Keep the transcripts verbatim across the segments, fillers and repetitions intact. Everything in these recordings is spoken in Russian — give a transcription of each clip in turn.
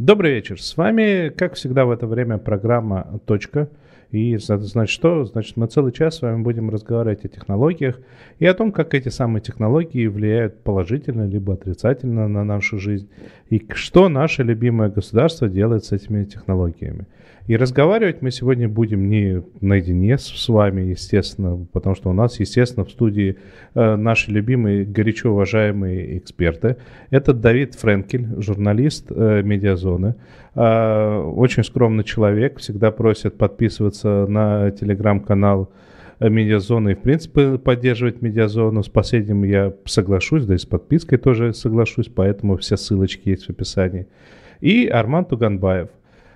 Добрый вечер. С вами, как всегда, в это время программа «Точка». И это значит что? Значит, мы целый час с вами будем разговаривать о технологиях и о том, как эти самые технологии влияют положительно либо отрицательно на нашу жизнь, и что наше любимое государство делает с этими технологиями. И разговаривать мы сегодня будем не наедине с, с вами, естественно, потому что у нас, естественно, в студии э, наши любимые, горячо уважаемые эксперты. Это Давид Френкель, журналист э, «Медиазоны». Э, очень скромный человек, всегда просит подписываться на телеграм-канал «Медиазоны» и, в принципе, поддерживать «Медиазону». С последним я соглашусь, да и с подпиской тоже соглашусь, поэтому все ссылочки есть в описании. И Арман Туганбаев.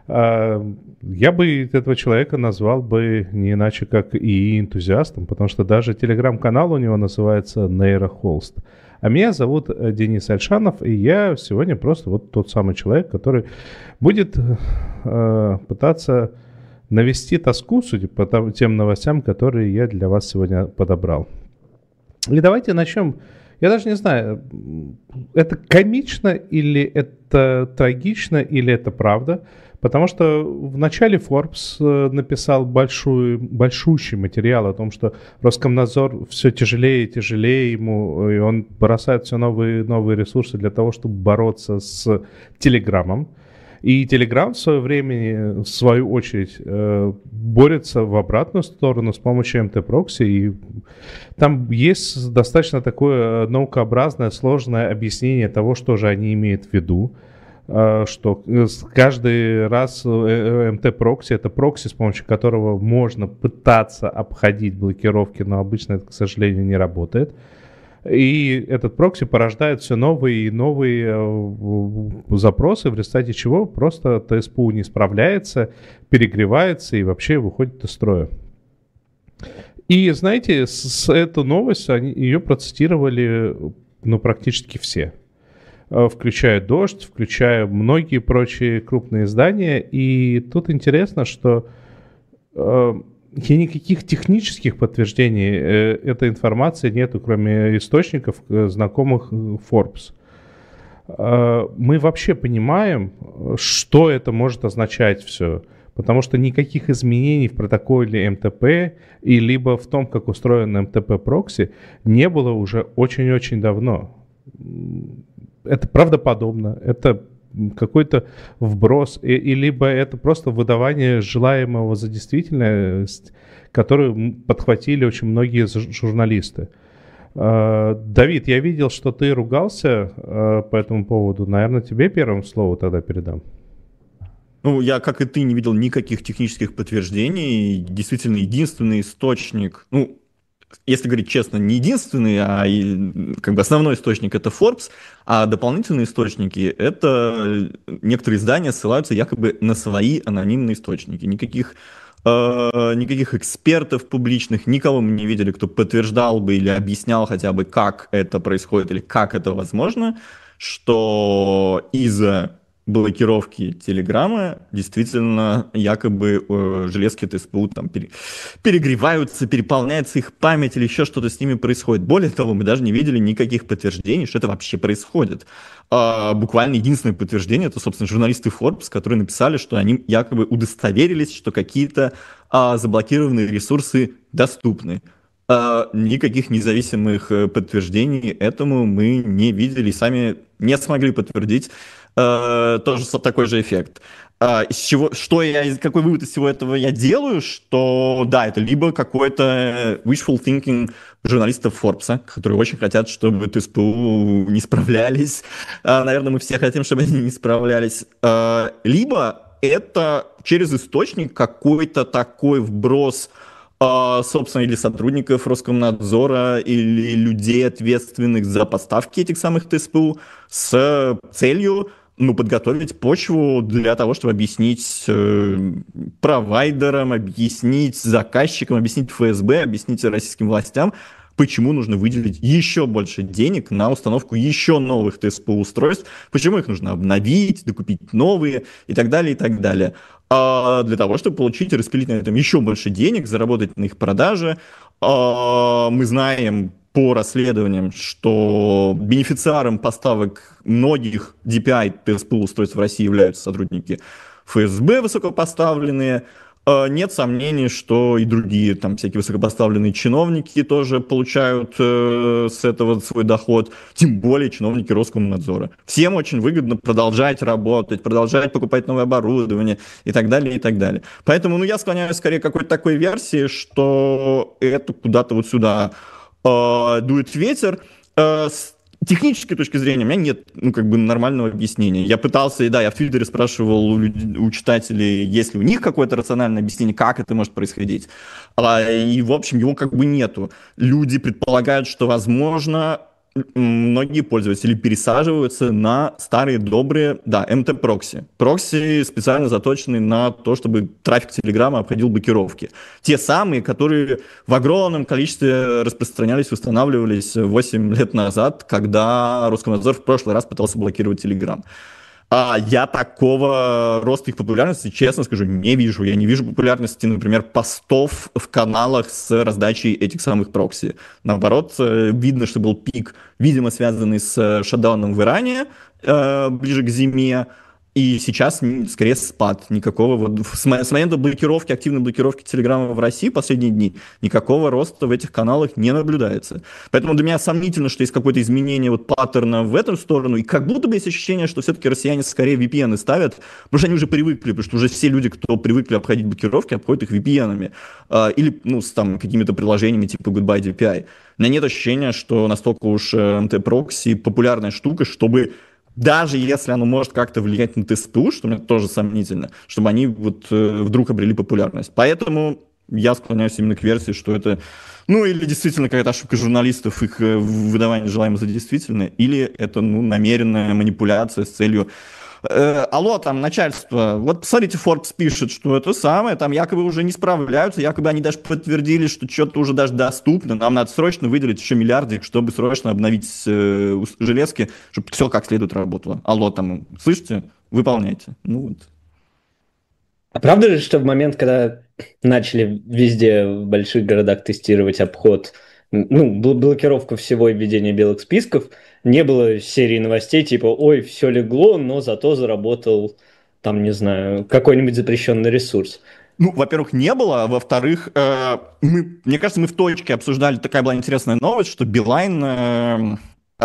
Я бы этого человека назвал бы не иначе, как ИИ-энтузиастом, потому что даже телеграм-канал у него называется «Нейрохолст». А меня зовут Денис Альшанов, и я сегодня просто вот тот самый человек, который будет э, пытаться навести тоску, судя по тем новостям, которые я для вас сегодня подобрал. И давайте начнем. Я даже не знаю, это комично или это трагично, или это правда. Потому что в начале Forbes написал большой, большущий материал о том, что Роскомнадзор все тяжелее и тяжелее ему, и он бросает все новые новые ресурсы для того, чтобы бороться с Телеграмом. И Telegram в свое время, в свою очередь, борется в обратную сторону с помощью эм тэ-прокси. И там есть достаточно такое наукообразное, сложное объяснение того, что же они имеют в виду. Что каждый раз эм тэ-прокси — это прокси, с помощью которого можно пытаться обходить блокировки, но обычно это, к сожалению, не работает. И этот прокси порождает все новые и новые запросы, в результате чего просто тэ эс пэ у не справляется, перегревается и вообще выходит из строя. И знаете, с, с эту новость, они, ее процитировали ну, практически все. Включая «Дождь», включая многие прочие крупные издания. И тут интересно, что э, никаких технических подтверждений э, этой информации нету, кроме источников, э, знакомых Forbes. Э, мы вообще понимаем, что это может означать все. Потому что никаких изменений в протоколе эм тэ пэ и либо в том, как устроен эм тэ пэ-прокси, не было уже очень-очень давно. Это правдоподобно, это какой-то вброс, и, и либо это просто выдавание желаемого за действительность, которую подхватили очень многие журналисты. Давид, я видел, что ты ругался по этому поводу. Наверное, тебе первым слово тогда передам. Ну, я, как и ты, не видел никаких технических подтверждений. Действительно, единственный источник, ну, если говорить честно, не единственный, а и, как бы основной источник — это Forbes, а дополнительные источники — это некоторые издания ссылаются якобы на свои анонимные источники. Никаких, э, никаких экспертов публичных, никого мы не видели, кто подтверждал бы или объяснял хотя бы, как это происходит или как это возможно, что из-за блокировки Телеграма действительно якобы э, железки тэ эс пэ у там пере, перегреваются, переполняется их память или еще что-то с ними происходит. Более того, мы даже не видели никаких подтверждений, что это вообще происходит. А, буквально единственное подтверждение — это, собственно, журналисты Forbes, которые написали, что они якобы удостоверились, что какие-то а, заблокированные ресурсы доступны. А, никаких независимых подтверждений этому мы не видели, сами не смогли подтвердить. Uh, тоже такой же эффект. Uh, из чего, что я, какой вывод из всего этого я делаю, что да, это либо какой-то wishful thinking журналистов Forbes, которые очень хотят, чтобы тэ эс пэ у не справлялись. Uh, наверное, мы все хотим, чтобы они не справлялись. Uh, либо это через источник какой-то такой вброс, Uh, собственно, или сотрудников Роскомнадзора, или людей, ответственных за поставки этих самых тэ эс пэ у, с целью ну, подготовить почву для того, чтобы объяснить э, провайдерам, объяснить заказчикам, объяснить эф эс бэ, объяснить российским властям, почему нужно выделить еще больше денег на установку еще новых тэ эс пэ у-устройств, почему их нужно обновить, докупить новые и так далее, и так далее. А для того, чтобы получить и распилить на этом еще больше денег, заработать на их продаже. А мы знаем по расследованиям, что бенефициаром поставок многих ди пи ай ти эс пи устройств в России являются сотрудники эф эс бэ высокопоставленные. Нет сомнений, что и другие там всякие высокопоставленные чиновники тоже получают э, с этого свой доход, тем более чиновники Роскомнадзора. Всем очень выгодно продолжать работать, продолжать покупать новое оборудование и так далее, и так далее. Поэтому ну, я склоняюсь скорее к какой-то такой версии, что это куда-то вот сюда э, дует ветер. Э, с технической точки зрения у меня нет, ну, как бы нормального объяснения. Я пытался, и да, я в Твиттере спрашивал у, у читателей, есть ли у них какое-то рациональное объяснение, как это может происходить. А, и, в общем, его как бы нету. Люди предполагают, что, возможно, многие пользователи пересаживаются на старые добрые, да, эм ти-прокси. Прокси специально заточенные на то, чтобы трафик Телеграма обходил блокировки. Те самые, которые в огромном количестве распространялись, устанавливались восемь лет назад, когда Роскомнадзор в прошлый раз пытался блокировать Телеграм. А я такого роста их популярности, честно скажу, не вижу. Я не вижу популярности, например, постов в каналах с раздачей этих самых прокси. Наоборот, видно, что был пик, видимо, связанный с шатдауном в Иране э, ближе к зиме. И сейчас скорее спад. Никакого вот с момента блокировки, активной блокировки Телеграма в России последние дни никакого роста в этих каналах не наблюдается. Поэтому для меня сомнительно, что есть какое-то изменение вот паттерна в эту сторону. И как будто бы есть ощущение, что все-таки россияне скорее ви пи эн ставят, потому что они уже привыкли, потому что уже все люди, кто привыкли обходить блокировки, обходят их ви пи эн-ами. Или ну, с там, какими-то приложениями типа Goodbye ди пи ай. У меня нет ощущения, что настолько уж эм ти-прокси популярная штука, чтобы даже если оно может как-то влиять на ти эс пи ю, что мне тоже сомнительно, чтобы они вот э, вдруг обрели популярность. Поэтому я склоняюсь именно к версии, что это, ну, или действительно какая-то ошибка журналистов, их э, выдавание желаемого за действительное, или это, ну, намеренная манипуляция с целью Э, алло, там, начальство, вот посмотрите, Forbes пишет, что это самое, там якобы уже не справляются, якобы они даже подтвердили, что что-то уже даже доступно, нам надо срочно выделить еще миллиардик, чтобы срочно обновить э, железки, чтобы все как следует работало. Алло, там, слышите? Выполняйте. Ну вот. А правда же, что в момент, когда начали везде в больших городах тестировать обход, ну, блокировку всего и введение белых списков, не было серии новостей типа «Ой, все легло, но зато заработал, там, не знаю, какой-нибудь запрещенный ресурс». Ну, во-первых, не было, а во-вторых, э, мы, мне кажется, мы в точке обсуждали, такая была интересная новость, что Билайн э,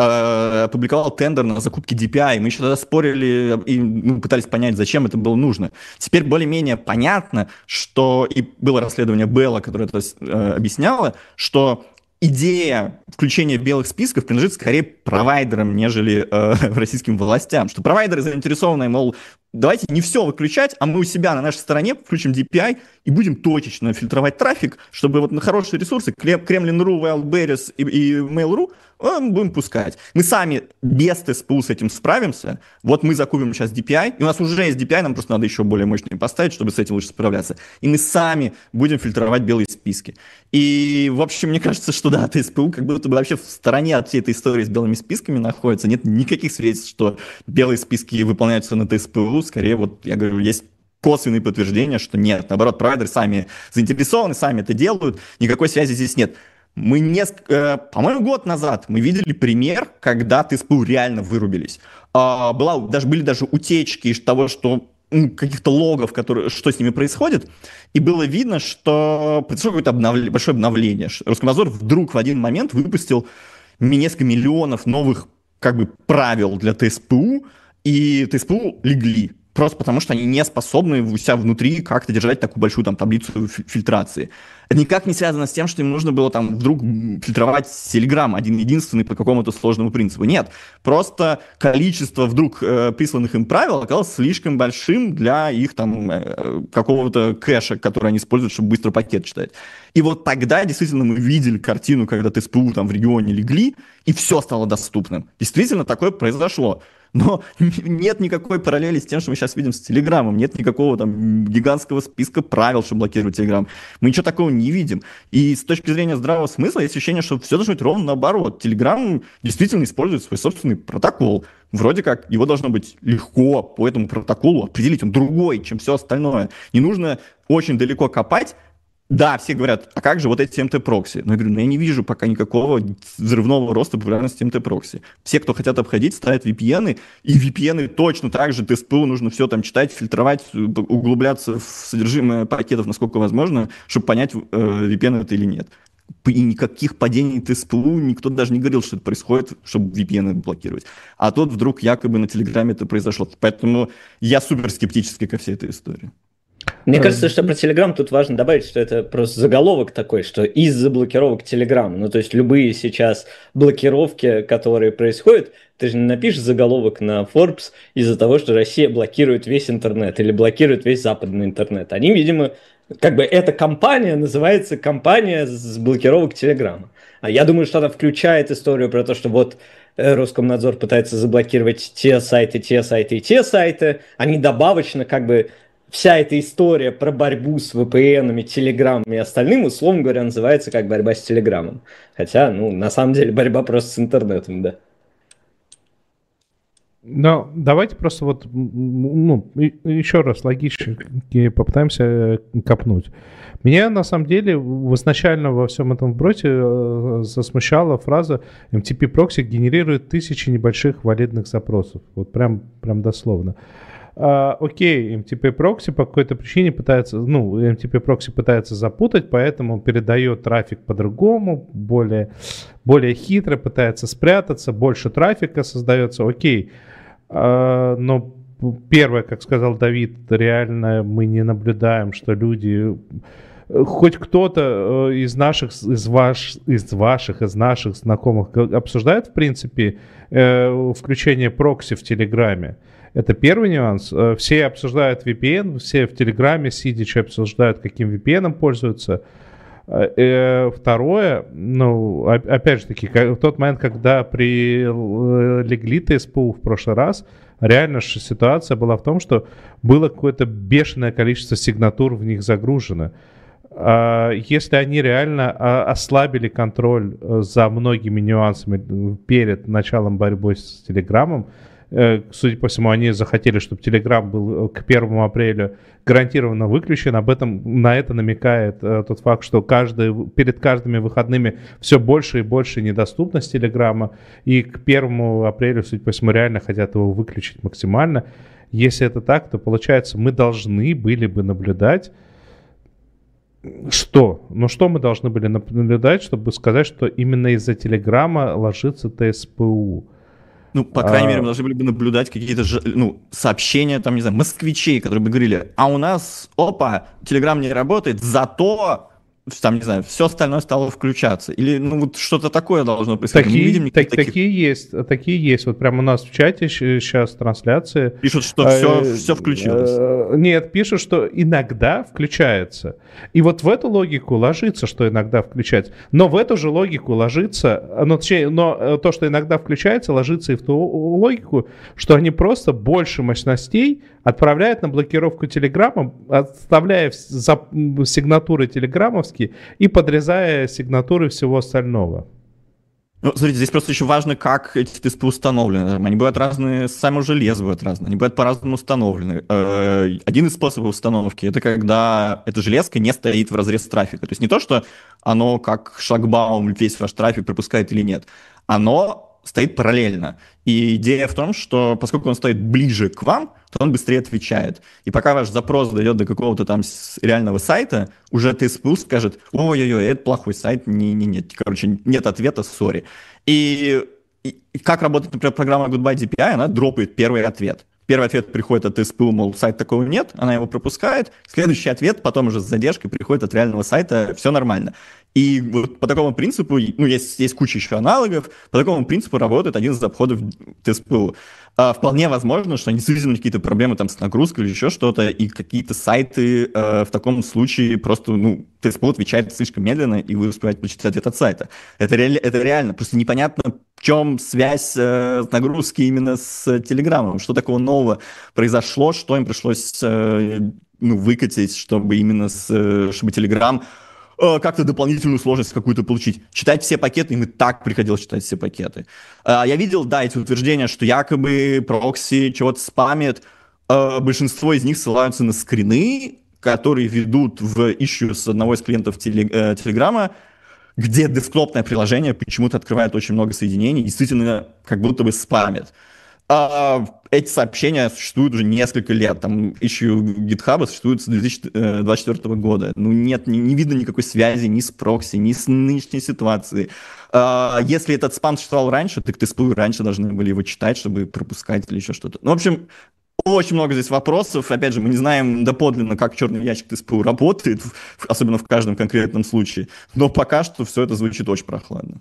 э, опубликовал тендер на закупки ди пи ай. Мы еще тогда спорили и ну, пытались понять, зачем это было нужно. Теперь более-менее понятно, что и было расследование Белла, которое это э, объясняло, что идея включения белых списков принадлежит скорее провайдерам, нежели э, российским властям. Что провайдеры заинтересованы, мол, давайте не все выключать, а мы у себя на нашей стороне включим ди пи ай и будем точечно фильтровать трафик, чтобы вот на хорошие ресурсы Kremlin.ru, Wildberries и, и Mail.ru будем пускать. Мы сами без ти эс пи ю с этим справимся. Вот мы закупим сейчас ди пи ай, и у нас уже есть ди пи ай, нам просто надо еще более мощный поставить, чтобы с этим лучше справляться. И мы сами будем фильтровать белые списки. И, в общем, мне кажется, что да, ти эс пи ю как будто бы вообще в стороне от всей этой истории с белыми списками находится. Нет никаких свидетельств, что белые списки выполняются на ти эс пи ю. Скорее, вот, я говорю, есть косвенные подтверждения, что нет. Наоборот, провайдеры сами заинтересованы, сами это делают. Никакой связи здесь нет. Мы несколько, э, по-моему, год назад мы видели пример, когда ти эс пи ю реально вырубились. А, была, даже, были даже утечки из того, что ну, каких-то логов, которые, что с ними происходит, и было видно, что произошло какое-то обновление, большое обновление. Роскомнадзор вдруг в один момент выпустил несколько миллионов новых как бы, правил для ти эс пи ю, и ти эс пи ю легли. Просто потому, что они не способны у себя внутри как-то держать такую большую там, таблицу фильтрации. Это никак не связано с тем, что им нужно было там вдруг фильтровать Telegram один-единственный по какому-то сложному принципу. Нет, просто количество вдруг э, присланных им правил оказалось слишком большим для их там э, какого-то кэша, который они используют, чтобы быстро пакет читать. И вот тогда действительно мы видели картину, когда ти эс пи ю там в регионе легли, и все стало доступным. Действительно такое произошло. Но нет никакой параллели с тем, что мы сейчас видим с Телеграмом. Нет никакого там гигантского списка правил, чтобы блокировать Телеграм. Мы ничего такого не видим. И с точки зрения здравого смысла есть ощущение, что все должно быть ровно наоборот. Телеграм действительно использует свой собственный протокол. Вроде как его должно быть легко по этому протоколу определить. Он другой, чем все остальное. Не нужно очень далеко копать. Да, все говорят, а как же вот эти эм ти-прокси? Но я говорю, ну я не вижу пока никакого взрывного роста популярности эм ти-прокси. Все, кто хотят обходить, ставят ви пи эн, и ви пи эн точно так же, ти эс пи ю нужно все там читать, фильтровать, углубляться в содержимое пакетов, насколько возможно, чтобы понять, э, ви пи эн это или нет. И никаких падений ти эс пи ю никто даже не говорил, что это происходит, чтобы ви пи эн блокировать. А тут вдруг якобы на Телеграме это произошло. Поэтому я супер скептически ко всей этой истории. Мне кажется, что про Telegram тут важно добавить, что это просто заголовок такой, что из-за блокировок Telegram, ну то есть любые сейчас блокировки, которые происходят, ты же не напишешь заголовок на Forbes из-за того, что Россия блокирует весь интернет или блокирует весь западный интернет. Они, видимо, как бы эта компания называется компания с блокировок Telegram. А я думаю, что она включает историю про то, что вот Роскомнадзор пытается заблокировать те сайты, те сайты и те сайты, они добавочно как бы... Вся эта история про борьбу с ви пи эн-ами, Телеграмом и остальным, условно говоря, называется как борьба с Телеграмом. Хотя, ну, на самом деле, борьба просто с интернетом, да. Но давайте просто вот, ну, еще раз логически попытаемся копнуть. Меня, на самом деле, изначально во всем этом вбросе засмущала фраза эм ти пи-прокси генерирует тысячи небольших валидных запросов. Вот прям, прям дословно. Uh, окей, эм ти пи-прокси по какой-то причине пытается, ну, эм ти пи-прокси пытается запутать, поэтому передает трафик по-другому, более, более хитро, пытается спрятаться, больше трафика создается, окей. Uh, но первое, как сказал Давид, реально мы не наблюдаем, что люди... Хоть кто-то из наших, из, ваш, из ваших, из наших знакомых обсуждает, в принципе, включение прокси в Телеграме. Это первый нюанс. Все обсуждают ви пи эн, все в Телеграме, сидячи, обсуждают, каким ви пи эн пользуются. Второе, ну, опять же таки, в тот момент, когда прилегли ти эс пи ю в прошлый раз, реально ситуация была в том, что было какое-то бешеное количество сигнатур в них загружено. Если они реально ослабили контроль за многими нюансами перед началом борьбы с Телеграмом, судя по всему, они захотели, чтобы Telegram был к первому апреля гарантированно выключен. Об этом, на это намекает тот факт, что каждый, перед каждыми выходными все больше и больше недоступность Telegram. И к первому апреля, судя по всему, реально хотят его выключить максимально. Если это так, то получается, мы должны были бы наблюдать, что? Ну что мы должны были наблюдать, чтобы сказать, что именно из-за Телеграма ложится ти эс пи ю? Ну, по крайней а... мере, мы должны были бы наблюдать какие-то ну, сообщения, там, не знаю, москвичей, которые бы говорили, а у нас, опа, Telegram не работает, зато, там, не знаю, все остальное стало включаться. Или, ну, вот что-то такое должно происходить. Такие, мы не видим так, таких... такие есть, такие есть. Вот прямо у нас в чате сейчас трансляция. Пишут, что все, все включилось. Нет, пишут, что иногда включается. И вот в эту логику ложится, что иногда включается. Но в эту же логику ложится, но, но то, что иногда включается, ложится и в ту логику, что они просто больше мощностей отправляют на блокировку Телеграма, отставляя сигнатуры телеграммовские и подрезая сигнатуры всего остального. Ну, смотрите, здесь просто еще важно, как эти ти эс пи установлены. Они бывают разные, само железо бывает разное, они бывают по-разному установлены. Один из способов установки — это когда эта железка не стоит в разрез трафика. То есть не то, что оно как шлагбаум весь ваш трафик пропускает или нет. Оно стоит параллельно. И идея в том, что поскольку он стоит ближе к вам, то он быстрее отвечает. И пока ваш запрос дойдет до какого-то там реального сайта, уже ти эс пи ю скажет: ой-ой-ой, это плохой сайт, не-не-не, короче, нет ответа, сори. И, и как работает, например, программа Goodbye ди пи ай, она дропает первый ответ. Первый ответ приходит от ти эс пи ю, мол, сайта такого нет, она его пропускает. Следующий ответ потом уже с задержкой приходит от реального сайта, все нормально. И вот по такому принципу, ну, есть, есть куча еще аналогов, по такому принципу работает один из обходов ти эс пи ю. А, вполне возможно, что действительно какие-то проблемы там с нагрузкой или еще что-то, и какие-то сайты э, в таком случае просто, ну, ти эс пи ю отвечает слишком медленно, и вы успеваете получить ответ от сайта. Это, ре- это реально, просто непонятно, в чем связь э, нагрузки именно с Телеграмом, что такого нового произошло, что им пришлось э, ну, выкатить, чтобы именно с, э, чтобы Телеграм как-то дополнительную сложность какую-то получить. Читать все пакеты, им и так приходилось читать все пакеты. Я видел, да, эти утверждения, что якобы прокси чего-то спамит. Большинство из них ссылаются на скрины, которые ведут в issue с одного из клиентов Телеграма, где десктопное приложение почему-то открывает очень много соединений, действительно как будто бы спамит. А эти сообщения существуют уже несколько лет. Там issue GitHub существует с две тысячи двадцать четвёртого года. Ну нет, не, не видно никакой связи ни с прокси, ни с нынешней ситуацией. А если этот спам существовал раньше, так ТСПУ раньше должны были его читать, чтобы пропускать или еще что-то. Ну, в общем, очень много здесь вопросов. Опять же, мы не знаем доподлинно, как черный ящик ТСПУ работает, особенно в каждом конкретном случае. Но пока что все это звучит очень прохладно.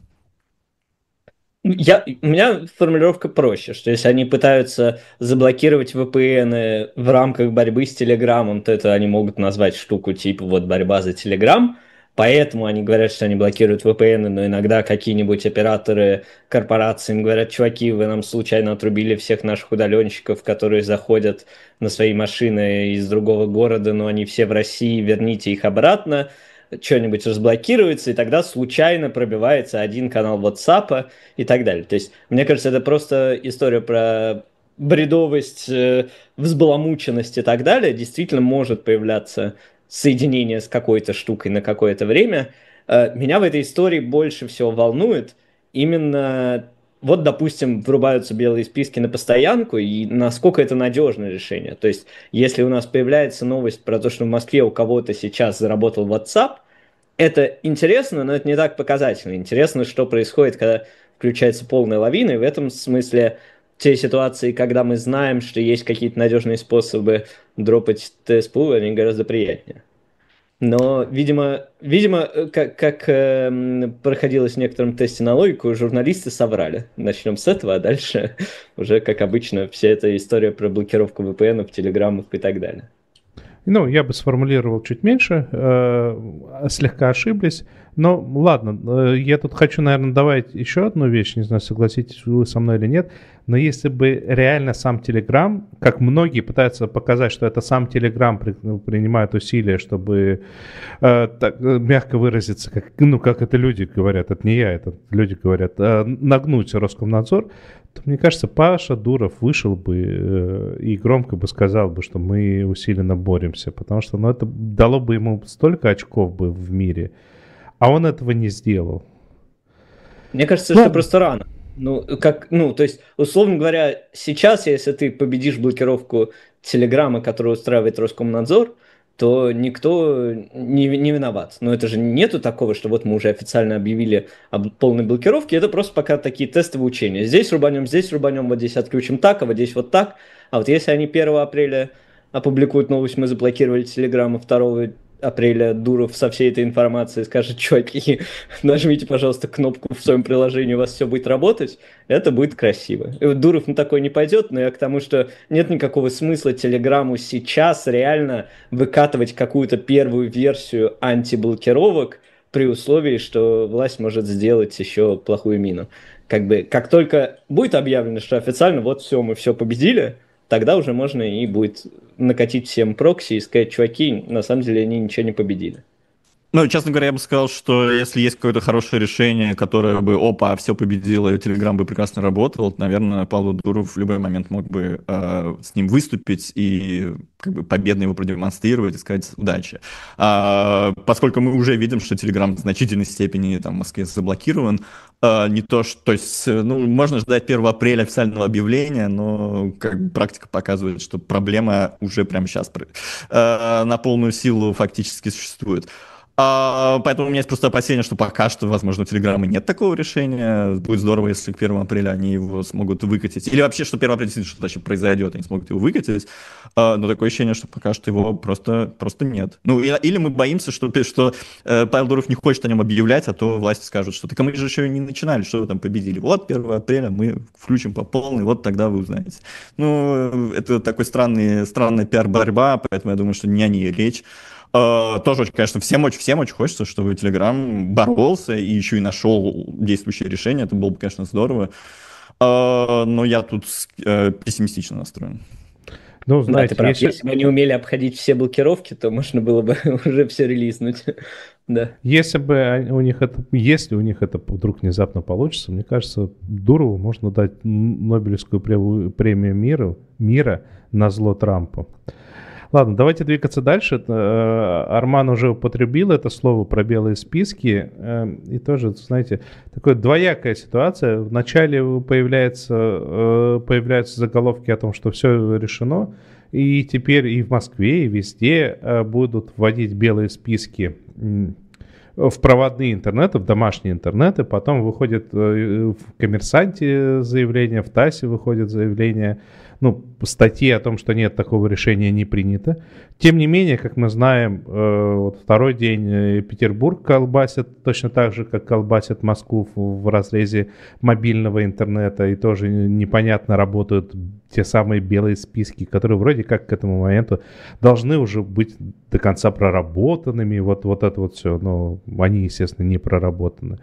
Я, у меня формулировка проще, что если они пытаются заблокировать ви пи эн в рамках борьбы с Телеграмом, то это они могут назвать штуку типа вот борьба за Телеграм, поэтому они говорят, что они блокируют ви пи эн, но иногда какие-нибудь операторы корпорации им говорят: чуваки, вы нам случайно отрубили всех наших удаленщиков, которые заходят на свои машины из другого города, но они все в России, верните их обратно. Что-нибудь разблокируется, и тогда случайно пробивается один канал WhatsApp и так далее. То есть, мне кажется, это просто история про бредовость, взбаламученность и так далее. Действительно может появляться соединение с какой-то штукой на какое-то время. Меня в этой истории больше всего волнует именно... Вот, допустим, врубаются белые списки на постоянку, и насколько это надежное решение. То есть, если у нас появляется новость про то, что в Москве у кого-то сейчас заработал WhatsApp, это интересно, но это не так показательно. Интересно, что происходит, когда включается полная лавина, и в этом смысле те ситуации, когда мы знаем, что есть какие-то надежные способы дропать ТСПУ, они гораздо приятнее. Но, видимо, видимо как, как э, проходилось в некотором тесте на логику, журналисты соврали. Начнем с этого, а дальше уже, как обычно, вся эта история про блокировку ви пи эн, телеграммов и так далее. Ну, я бы сформулировал чуть меньше, э, слегка ошиблись. Но ладно, э, я тут хочу, наверное, добавить еще одну вещь, не знаю, согласитесь вы со мной или нет, но если бы реально сам Telegram, как многие пытаются показать, что это сам Telegram при, принимает усилия, чтобы, э, так, мягко выразиться, как, ну, как это люди говорят, это не я, это люди говорят, э, нагнуть Роскомнадзор, то, мне кажется, Паша Дуров вышел бы э, и громко бы сказал бы, что мы усиленно боремся, потому что, ну, это дало бы ему столько очков бы в мире, а он этого не сделал. Мне кажется, ну, что просто рано. Ну, как, ну, то есть, условно говоря, сейчас, если ты победишь блокировку Телеграма, которую устраивает Роскомнадзор, то никто не, не виноват. Но это же нету такого, что вот мы уже официально объявили об полной блокировке, это просто пока такие тестовые учения. Здесь рубанем, здесь рубанем, вот здесь отключим так, а вот здесь вот так. А вот если они первого апреля опубликуют новость, мы заблокировали Телеграм, а второго апреля Дуров со всей этой информацией скажет: чуваки, нажмите, пожалуйста, кнопку в своем приложении, у вас все будет работать, это будет красиво. И вот Дуров на такой не пойдет, но я к тому, что нет никакого смысла Телеграму сейчас реально выкатывать какую-то первую версию антиблокировок при условии, что власть может сделать еще плохую мину. Как бы, как только будет объявлено, что официально вот все, мы все победили, тогда уже можно и будет накатить всем прокси и сказать: чуваки, на самом деле они ничего не победили. Ну, честно говоря, я бы сказал, что если есть какое-то хорошее решение, которое бы, опа, все победило, и Telegram бы прекрасно работал, наверное, Павел Дуров в любой момент мог бы э, с ним выступить и как бы победно его продемонстрировать и сказать удачи. А, поскольку мы уже видим, что Telegram в значительной степени там, в Москве заблокирован, а, не то, что, то есть, ну, можно ждать первого апреля официального объявления, но как бы, практика показывает, что проблема уже прямо сейчас э, на полную силу фактически существует. Uh, поэтому у меня есть просто опасение, что пока что, возможно, у Телеграма нет такого решения. Будет здорово, если к первому апреля они его смогут выкатить. Или вообще, что первого апреля действительно что-то еще произойдет, они смогут его выкатить. Uh, но такое ощущение, что пока что его просто, просто нет. Ну, или мы боимся, что, что uh, Павел Дуров не хочет о нем объявлять, а то власти скажут, что так мы же еще не начинали, что вы там победили. Вот первого апреля мы включим по полной, вот тогда вы узнаете. Ну, это такой странный, странная пиар-борьба, поэтому я думаю, что не о ней речь. Uh, тоже, конечно, всем очень, всем очень хочется, чтобы Telegram боролся и еще и нашел действующее решение. Это было бы, конечно, здорово. Uh, но я тут uh, пессимистично настроен. Ну, знаете, да, если... если бы они умели обходить все блокировки, то можно было бы уже все релизнуть. Да. Если бы у них это, если у них это вдруг внезапно получится, мне кажется, Дурову можно дать Нобелевскую премию мира, мира на зло Трампу. Ладно, давайте двигаться дальше. Э, Арман уже употребил это слово про белые списки. э, И тоже, знаете, такая двоякая ситуация. Вначале появляется, э, появляются заголовки о том, что все решено, и теперь и в Москве, и везде э, будут вводить белые списки м, в проводные интернеты, в домашние интернеты. Потом выходит э, в «Коммерсанте» заявление, в ТАССе выходит заявление, ну, статьи о том, что нет, такого решения не принято. Тем не менее, как мы знаем, э, вот второй день э, Петербург колбасит точно так же, как колбасит Москву в, в разрезе мобильного интернета, и тоже непонятно работают те самые белые списки, которые вроде как к этому моменту должны уже быть до конца проработанными. Вот, вот это вот все, но они, естественно, не проработаны.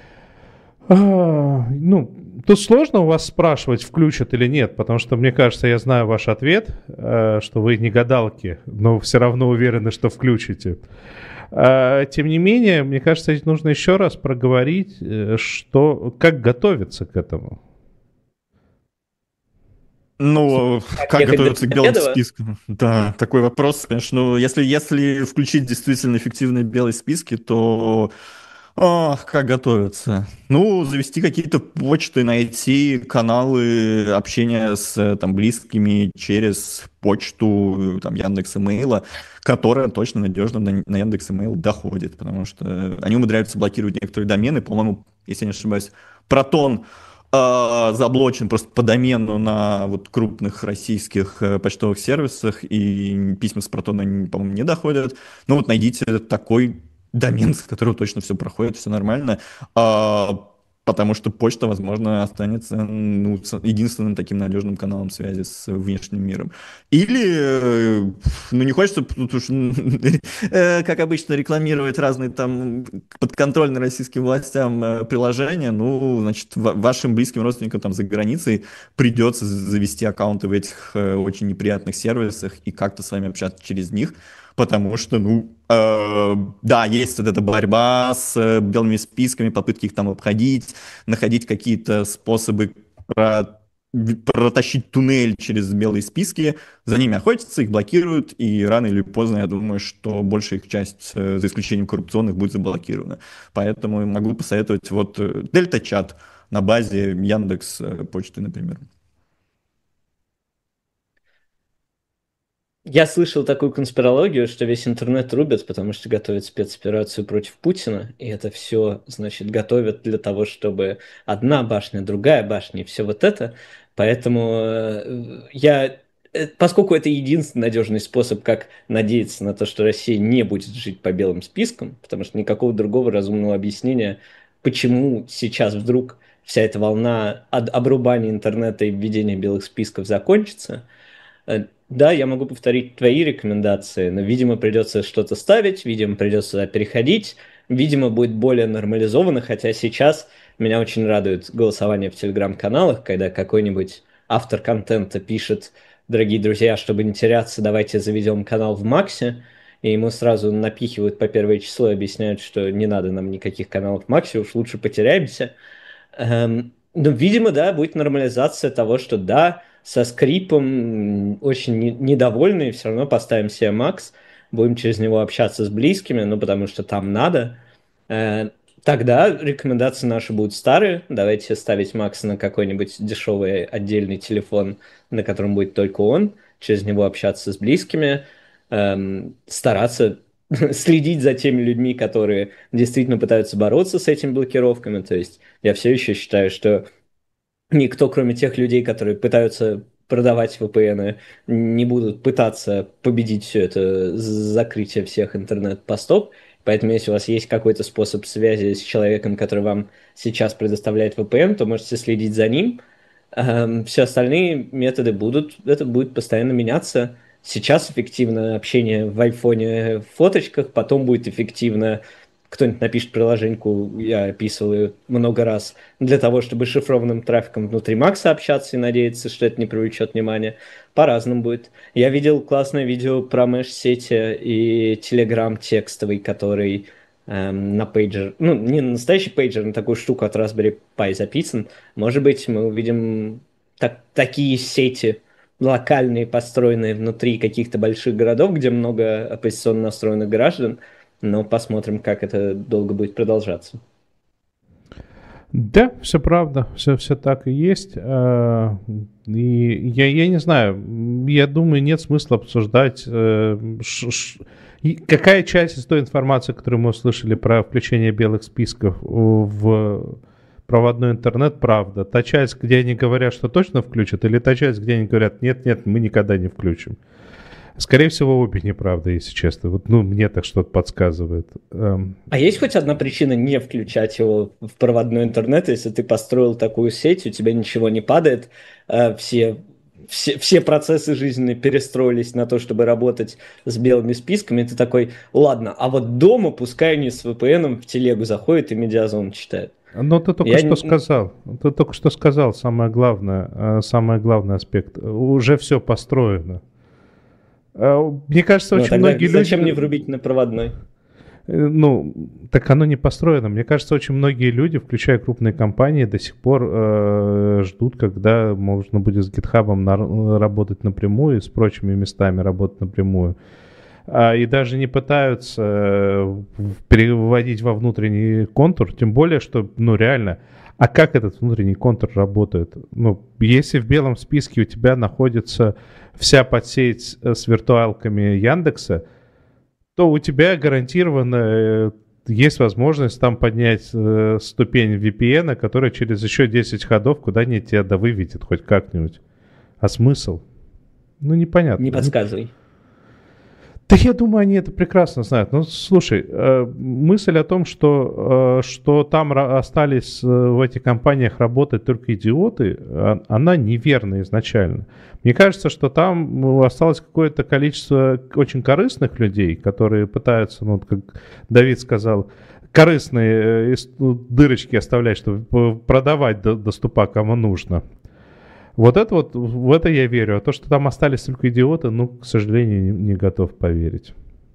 А, ну, тут сложно у вас спрашивать, включат или нет, потому что, мне кажется, я знаю ваш ответ, э, что вы не гадалки, но все равно уверены, что включите. А, тем не менее, мне кажется, нужно еще раз проговорить, э, что, как готовиться к этому. Ну, как Ехать до готовиться к белым Домодедово? спискам? Да, такой вопрос, конечно. Ну, если, если включить действительно эффективные белые списки, то а, как готовиться? Ну, завести какие-то почты, найти каналы общения с э, там, близкими через почту, там, Яндекс.Имейла, которая точно надежно на, на Яндекс.Имейл доходит, потому что они умудряются блокировать некоторые домены, по-моему, если я не ошибаюсь, Протон э, заблочен просто по домену на вот крупных российских э, почтовых сервисах, и письма с Протона, они, по-моему, не доходят. Ну вот найдите такой домен, с которого точно все проходит, все нормально. А, потому что почта, возможно, останется ну, с- единственным таким надежным каналом связи с внешним миром. Или, э, ну не хочется, тут уж, э, как обычно, рекламировать разные там подконтрольные российским властям э, приложения, ну, значит, ва- вашим близким родственникам там за границей придется завести аккаунты в этих э, очень неприятных сервисах и как-то с вами общаться через них, потому что, ну, э, да, есть вот эта борьба с э, белыми списками, попытки их там обходить, находить какие-то способы про- ви- протащить туннель через белые списки, за ними охотятся, их блокируют, и рано или поздно, я думаю, что большая их часть, э, за исключением коррупционных, будет заблокирована. Поэтому могу посоветовать вот э, Дельта-чат на базе Яндекс э, почты, например. Я слышал такую конспирологию, что весь интернет рубят, потому что готовят спецоперацию против Путина, и это все, значит, готовят для того, чтобы одна башня, другая башня, и все вот это. Поэтому э, я, э, поскольку это единственный надежный способ, как надеяться на то, что Россия не будет жить по белым спискам, потому что никакого другого разумного объяснения, почему сейчас вдруг вся эта волна об- обрубания интернета и введения белых списков закончится. Э, Да, я могу повторить твои рекомендации, но, видимо, придется что-то ставить, видимо, придется туда переходить, видимо, будет более нормализовано, хотя сейчас меня очень радует голосование в телеграм-каналах, когда какой-нибудь автор контента пишет: дорогие друзья, чтобы не теряться, давайте заведем канал в Максе, и ему сразу напихивают по первое число и объясняют, что не надо нам никаких каналов в Максе, уж лучше потеряемся. Эм, ну, видимо, да, будет нормализация того, что да, со скрипом м, очень не- недовольны, все равно поставим себе Макс, будем через него общаться с близкими, ну, потому что там надо. Э, Тогда рекомендации наши будут старые. Давайте ставить Макса на какой-нибудь дешевый отдельный телефон, на котором будет только он, через него общаться с близкими, эм, стараться следить за теми людьми, которые действительно пытаются бороться с этими блокировками. То есть я все еще считаю, что никто, кроме тех людей, которые пытаются продавать V P N, не будут пытаться победить все это закрытие всех интернет-постов. Поэтому, если у вас есть какой-то способ связи с человеком, который вам сейчас предоставляет V P N, то можете следить за ним. Эм, Все остальные методы будут, это будет постоянно меняться. Сейчас эффективно общение в айфоне в фоточках, потом будет эффективно, кто-нибудь напишет приложеньку, я описывал ее много раз, для того, чтобы шифрованным трафиком внутри Макса общаться и надеяться, что это не привлечет внимания. По-разному будет. Я видел классное видео про меш-сети и Telegram текстовый, который эм, на пейджер, ну, не на настоящий пейджер, на такую штуку от Raspberry Pi записан. Может быть, мы увидим так- такие сети локальные, построенные внутри каких-то больших городов, где много оппозиционно настроенных граждан, но посмотрим, как это долго будет продолжаться. Да, все правда, все, все так и есть. А, И я, я не знаю, я думаю, нет смысла обсуждать, э, ш- ш- и какая часть из той информации, которую мы услышали про включение белых списков в проводной интернет, правда. Та часть, где они говорят, что точно включат, или та часть, где они говорят, нет, нет, мы никогда не включим. Скорее всего, обе неправда, если честно. Вот, ну, мне так что-то подсказывает. Эм, А есть хоть одна причина не включать его в проводной интернет, если ты построил такую сеть, у тебя ничего не падает, э, все, все, все процессы жизненные перестроились на то, чтобы работать с белыми списками, и ты такой, ладно, а вот дома пускай они с ви пи эн в телегу заходят и медиазон читают. Но ты только Я... что сказал, ты только что сказал самое главное, э, самый главный аспект. Уже все построено. Э, Мне кажется, Ну, очень тогда многие зачем люди... не врубить на проводной? Э, Ну, так оно не построено. Мне кажется, очень многие люди, включая крупные компании, до сих пор э, ждут, когда можно будет с GitHub на- работать напрямую и с прочими местами работать напрямую. А, и даже не пытаются э, в- переводить во внутренний контур, тем более, что, ну, реально, а как этот внутренний контур работает? Ну, если в белом списке у тебя находится вся подсеть э, с виртуалками Яндекса, то у тебя гарантированно э, есть возможность там поднять э, ступень ви пи эн, которая через еще десять ходов куда-нибудь тебя да выведет хоть как-нибудь. А смысл? Ну, непонятно. Не подсказывай. Да я думаю, они это прекрасно знают. Ну, слушай, э, мысль о том, что, э, что там ра- остались э, в этих компаниях работать только идиоты, а- она неверна изначально. Мне кажется, что там ну, осталось какое-то количество очень корыстных людей, которые пытаются, ну, вот как Давид сказал, корыстные э, ис- ну, дырочки оставлять, чтобы э, продавать до- доступа кому нужно. Вот это вот, в это я верю. А то, что там остались только идиоты, ну, к сожалению, не, не готов поверить.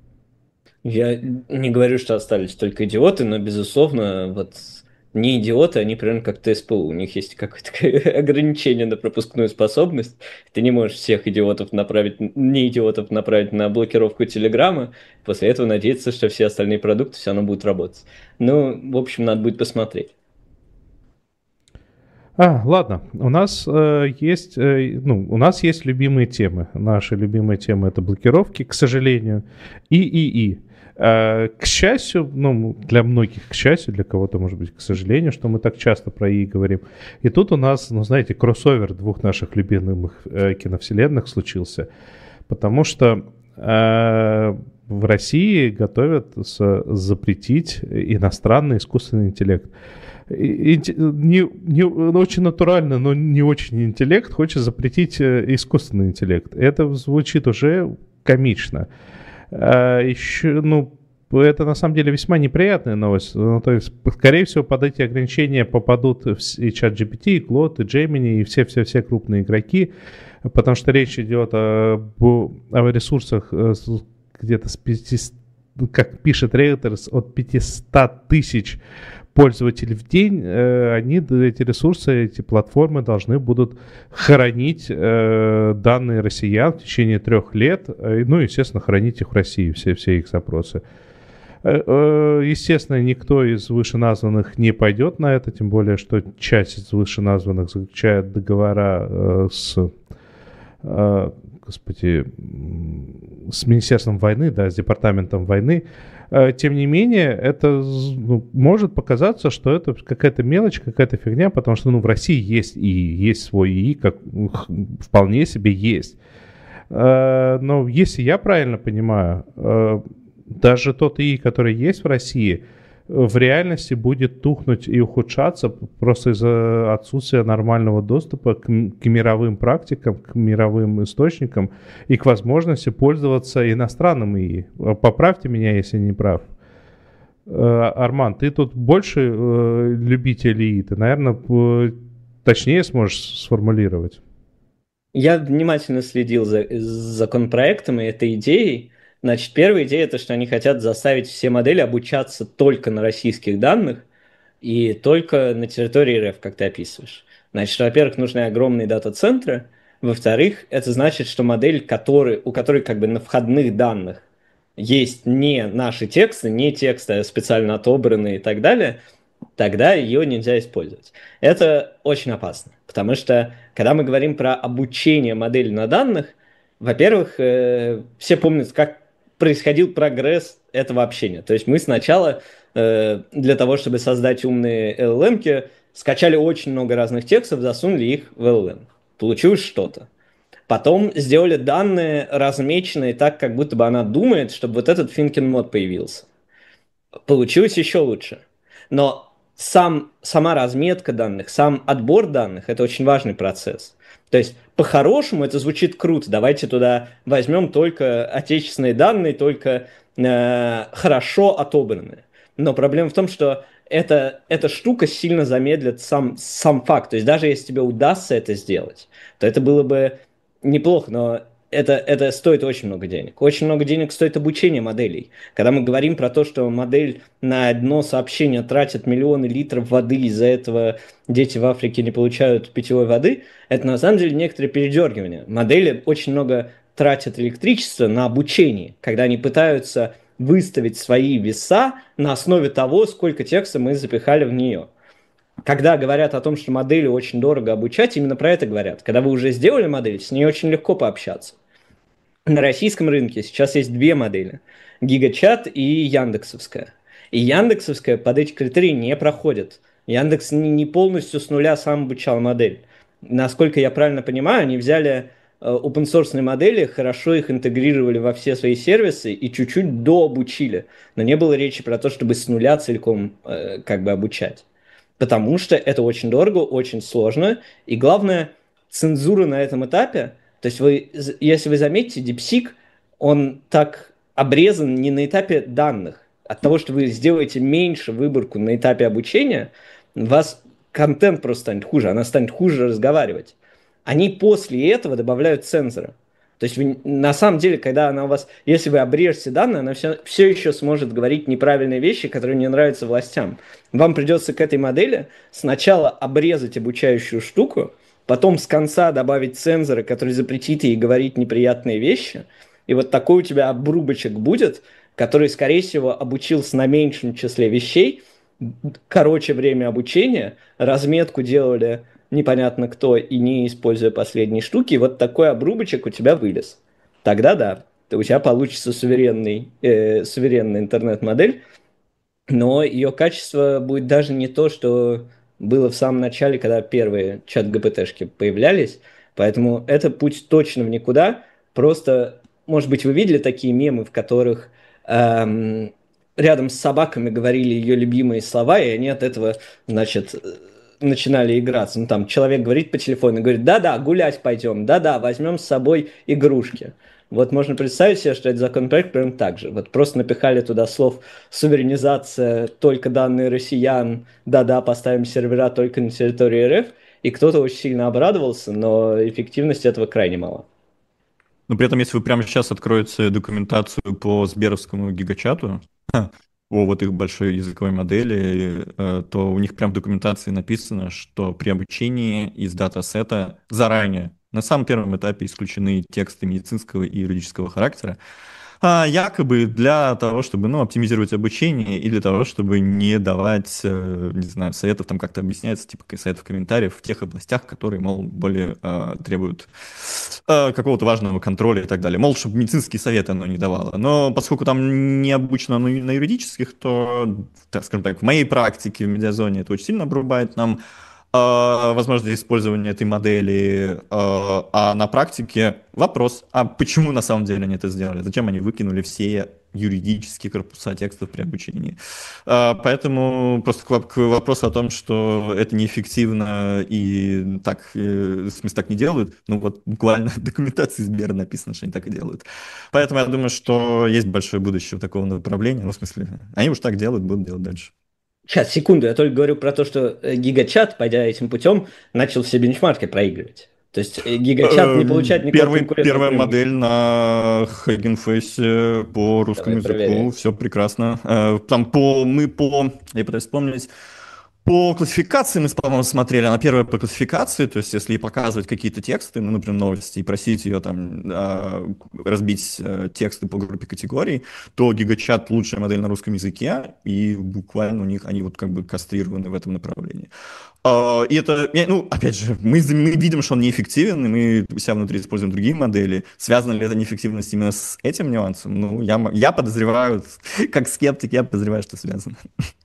Я не говорю, что остались только идиоты, но, безусловно, вот не идиоты, они примерно как тэ эс пэ у. У них есть какое-то ограничение на пропускную способность. Ты не можешь всех идиотов направить, не идиотов направить на блокировку Телеграма, после этого надеяться, что все остальные продукты все равно будут работать. Ну, в общем, надо будет посмотреть. А, ладно, у нас э, есть, э, ну, у нас есть любимые темы. Наши любимые темы это блокировки, к сожалению, и и и. Э, к счастью, ну, для многих, к счастью, для кого-то, может быть, к сожалению, что мы так часто про и и говорим. И тут у нас, ну, знаете, кроссовер двух наших любимых э, киновселенных случился, потому что э, в России готовят с- запретить иностранный искусственный интеллект. И- инте- не, не- ну, очень натурально, но не очень интеллект хочет запретить э, искусственный интеллект. Это звучит уже комично. А, еще, ну, это на самом деле весьма неприятная новость. Ну, то есть, скорее всего, под эти ограничения попадут вс- и ChatGPT, и Claude, и Gemini, и все-все-все крупные игроки, потому что речь идет об, о ресурсах э, с- где-то с пятисот, как пишет Reuters, от пятьсот тысяч пользователей в день, э, они, эти ресурсы, эти платформы должны будут хранить э, данные россиян в течение трех лет, э, ну, естественно, хранить их в России, все, все их запросы. Э, э, Естественно, никто из вышеназванных не пойдет на это, тем более, что часть из вышеназванных заключает договора э, с, э, господи, м, с Министерством войны, да, с Департаментом войны. Э, Тем не менее, это з- ну, может показаться, что это какая-то мелочь, какая-то фигня, потому что ну, в России есть и есть свой ИИ, как х- вполне себе есть. Э, Но если я правильно понимаю, э, даже тот ИИ, который есть в России, э, в реальности будет тухнуть и ухудшаться п- просто из-за отсутствия нормального доступа к, м- к мировым практикам, к мировым источникам и к возможности пользоваться иностранным ИИ. Э, Поправьте меня, если не прав. Э, Арман, ты тут больше э, любитель ИИ, ты, наверное, п- точнее сможешь сформулировать. Я внимательно следил за законопроектом и этой идеей. Значит, первая идея – это что они хотят заставить все модели обучаться только на российских данных и только на территории эр эф, как ты описываешь. Значит, во-первых, нужны огромные дата-центры, Во-вторых, это значит, что модель, который, у которой как бы на входных данных есть не наши тексты, не тексты, а специально отобранные и так далее, тогда ее нельзя использовать. Это очень опасно, потому что когда мы говорим про обучение модели на данных, во-первых, э, все помнят, как происходил прогресс этого общения. То есть мы сначала э, для того, чтобы создать умные эл эл эм-ки, скачали очень много разных текстов, засунули их в эл эл эм. Получилось что-то. Потом сделали данные размеченные так, как будто бы она думает, чтобы вот этот Thinking мод появился. Получилось еще лучше. Но сам, сама разметка данных, сам отбор данных – это очень важный процесс. То есть, по-хорошему, это звучит круто. Давайте туда возьмем только отечественные данные, только э, хорошо отобранные. Но проблема в том, что это, эта штука сильно замедлит сам, сам факт. То есть, даже если тебе удастся это сделать, то это было бы неплохо, но это, это стоит очень много денег. Очень много денег стоит обучение моделей. Когда мы говорим про то, что модель на одно сообщение тратит миллионы литров воды, из-за этого дети в Африке не получают питьевой воды, это на самом деле некоторые передергивания. Модели очень много тратят электричества на обучение, когда они пытаются выставить свои веса на основе того, сколько текста мы запихали в нее. Когда говорят о том, что модели очень дорого обучать, именно про это говорят. Когда вы уже сделали модель, с ней очень легко пообщаться. На российском рынке сейчас есть две модели. Гигачат и Яндексовская. И Яндексовская под эти критерии не проходит. Яндекс не полностью с нуля сам обучал модель. Насколько я правильно понимаю, они взяли open-source модели, хорошо их интегрировали во все свои сервисы и чуть-чуть дообучили. Но не было речи про то, чтобы с нуля целиком э, как бы обучать. Потому что это очень дорого, очень сложно. И главное, цензура на этом этапе. То есть вы, если вы заметите, DeepSeek, он так обрезан не на этапе данных. От того, что вы сделаете меньше выборку на этапе обучения, у вас контент просто станет хуже, она станет хуже разговаривать. Они после этого добавляют цензоры. То есть вы, на самом деле, когда она у вас, если вы обрежете данные, она все, все еще сможет говорить неправильные вещи, которые не нравятся властям. Вам придется к этой модели сначала обрезать обучающую штуку, потом с конца добавить цензоры, который запретит ей говорить неприятные вещи. И вот такой у тебя обрубочек будет, который, скорее всего, обучился на меньшем числе вещей, короче время обучения, разметку делали непонятно кто и не используя последние штуки, и вот такой обрубочек у тебя вылез. Тогда да, у тебя получится суверенный, э, суверенная интернет-модель, но ее качество будет даже не то, что было в самом начале, когда первые чат-джи пи ти-шки появлялись, поэтому это путь точно в никуда. Просто, может быть, вы видели такие мемы, в которых эм, рядом с собаками говорили ее любимые слова, и они от этого, значит, начинали играться. Ну, там, человек говорит по телефону, говорит, да-да, гулять пойдем, да-да, возьмем с собой игрушки. Вот можно представить себе, что этот законопроект прям так же. Вот просто напихали туда слов суверенизация, только данные россиян, да-да, поставим сервера только на территории эр эф, и кто-то очень сильно обрадовался, но эффективности этого крайне мало. Но при этом, если вы прямо сейчас откроете документацию по сберовскому гигачату, о вот их большой языковой модели, то у них прям в документации написано, что при обучении из датасета заранее на самом первом этапе исключены тексты медицинского и юридического характера, а якобы для того, чтобы, ну, оптимизировать обучение и для того, чтобы не давать, не знаю, советов, там как-то объясняется, типа советов, комментариев в тех областях, которые, мол, более э, требуют э, какого-то важного контроля и так далее. Мол, чтобы медицинские советы оно не давало. Но поскольку там не обучено на, на юридических, то, так скажем так, в моей практике в медиазоне это очень сильно обрубает нам возможность использования этой модели, а на практике вопрос, а почему на самом деле они это сделали? Зачем они выкинули все юридические корпуса текстов при обучении? Поэтому просто к вопросу о том, что это неэффективно и так, в смысле, так не делают, ну вот буквально в документации Сбера написано, что они так и делают. Поэтому я думаю, что есть большое будущее у такого направления, ну в смысле, они уж так делают, будут делать дальше. Сейчас, секунду, я только говорю про то, что гигачат, пойдя этим путем, начал все бенчмарки проигрывать. То есть гигачат не получает никакого конкурентного Первая модель на Hugging Face по русскому языку, все прекрасно. Там по, мы по, я пытаюсь вспомнить, По классификации мы, по-моему, смотрели. Она первая по классификации, то есть если показывать какие-то тексты, ну, например, новости, и просить ее там а, разбить а, тексты по группе категорий, то GigaChat лучшая модель на русском языке, и буквально у них они вот как бы кастрированы в этом направлении. А, и это, ну, опять же, мы, мы видим, что он неэффективен, и мы у себя внутри используем другие модели. Связана ли эта неэффективность именно с этим нюансом? Ну, я, я подозреваю, как скептик, я подозреваю, что связано.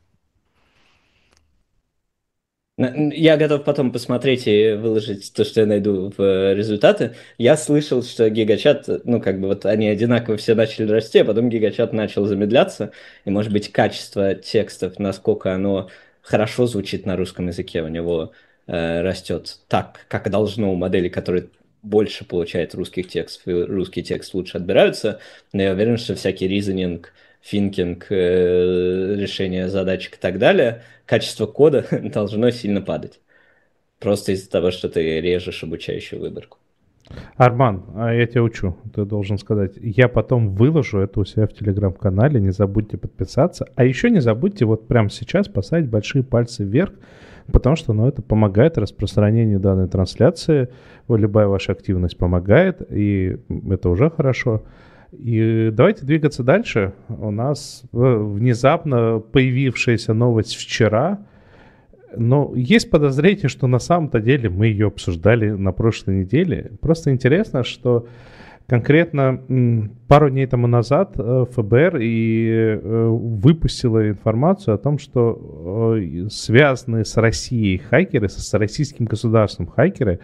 Я готов потом посмотреть и выложить то, что я найду в результаты. Я слышал, что GigaChat, ну, как бы вот они одинаково все начали расти, а потом GigaChat начал замедляться, и, может быть, качество текстов, насколько оно хорошо звучит на русском языке, у него э, растет так, как должно у моделей, которые больше получают русских текстов, и русский текст лучше отбираются. Но я уверен, что всякий reasoning, thinking, э, решение задачек и так далее, качество кода должно сильно падать. Просто из-за того, что ты режешь обучающую выборку. Арман, а я тебя учу, ты должен сказать, я потом выложу это у себя в телеграм-канале, не забудьте подписаться, а еще не забудьте вот прямо сейчас поставить большие пальцы вверх, потому что ну, это помогает распространению данной трансляции, любая ваша активность помогает, и это уже хорошо. И давайте двигаться дальше. У нас внезапно появившаяся новость вчера, но есть подозрение, что на самом-то деле мы ее обсуждали на прошлой неделе. Просто интересно, что конкретно пару дней тому назад эф бэ эр и выпустила информацию о том, что связанные с Россией хакеры, с российским государством хакеры,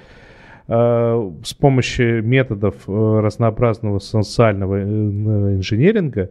с помощью методов разнообразного социального инженеринга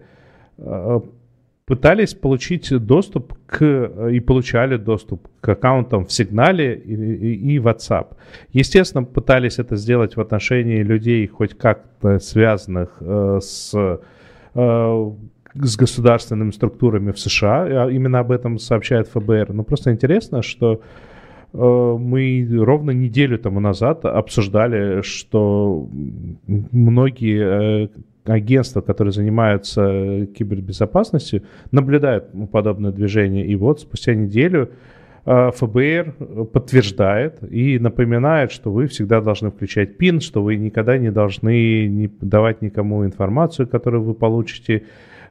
пытались получить доступ к и получали доступ к аккаунтам в Сигнале и, и, и WhatsApp. Естественно, пытались это сделать в отношении людей, хоть как-то связанных э, с, э, с государственными структурами в США. Именно об этом сообщает эф бэ эр. Но просто интересно, что э, мы ровно неделю тому назад обсуждали, что многие... Э, агентства, которые занимаются кибербезопасностью, наблюдают подобное движение. И вот спустя неделю эф бэ эр подтверждает и напоминает, что вы всегда должны включать пин, что вы никогда не должны не давать никому информацию, которую вы получите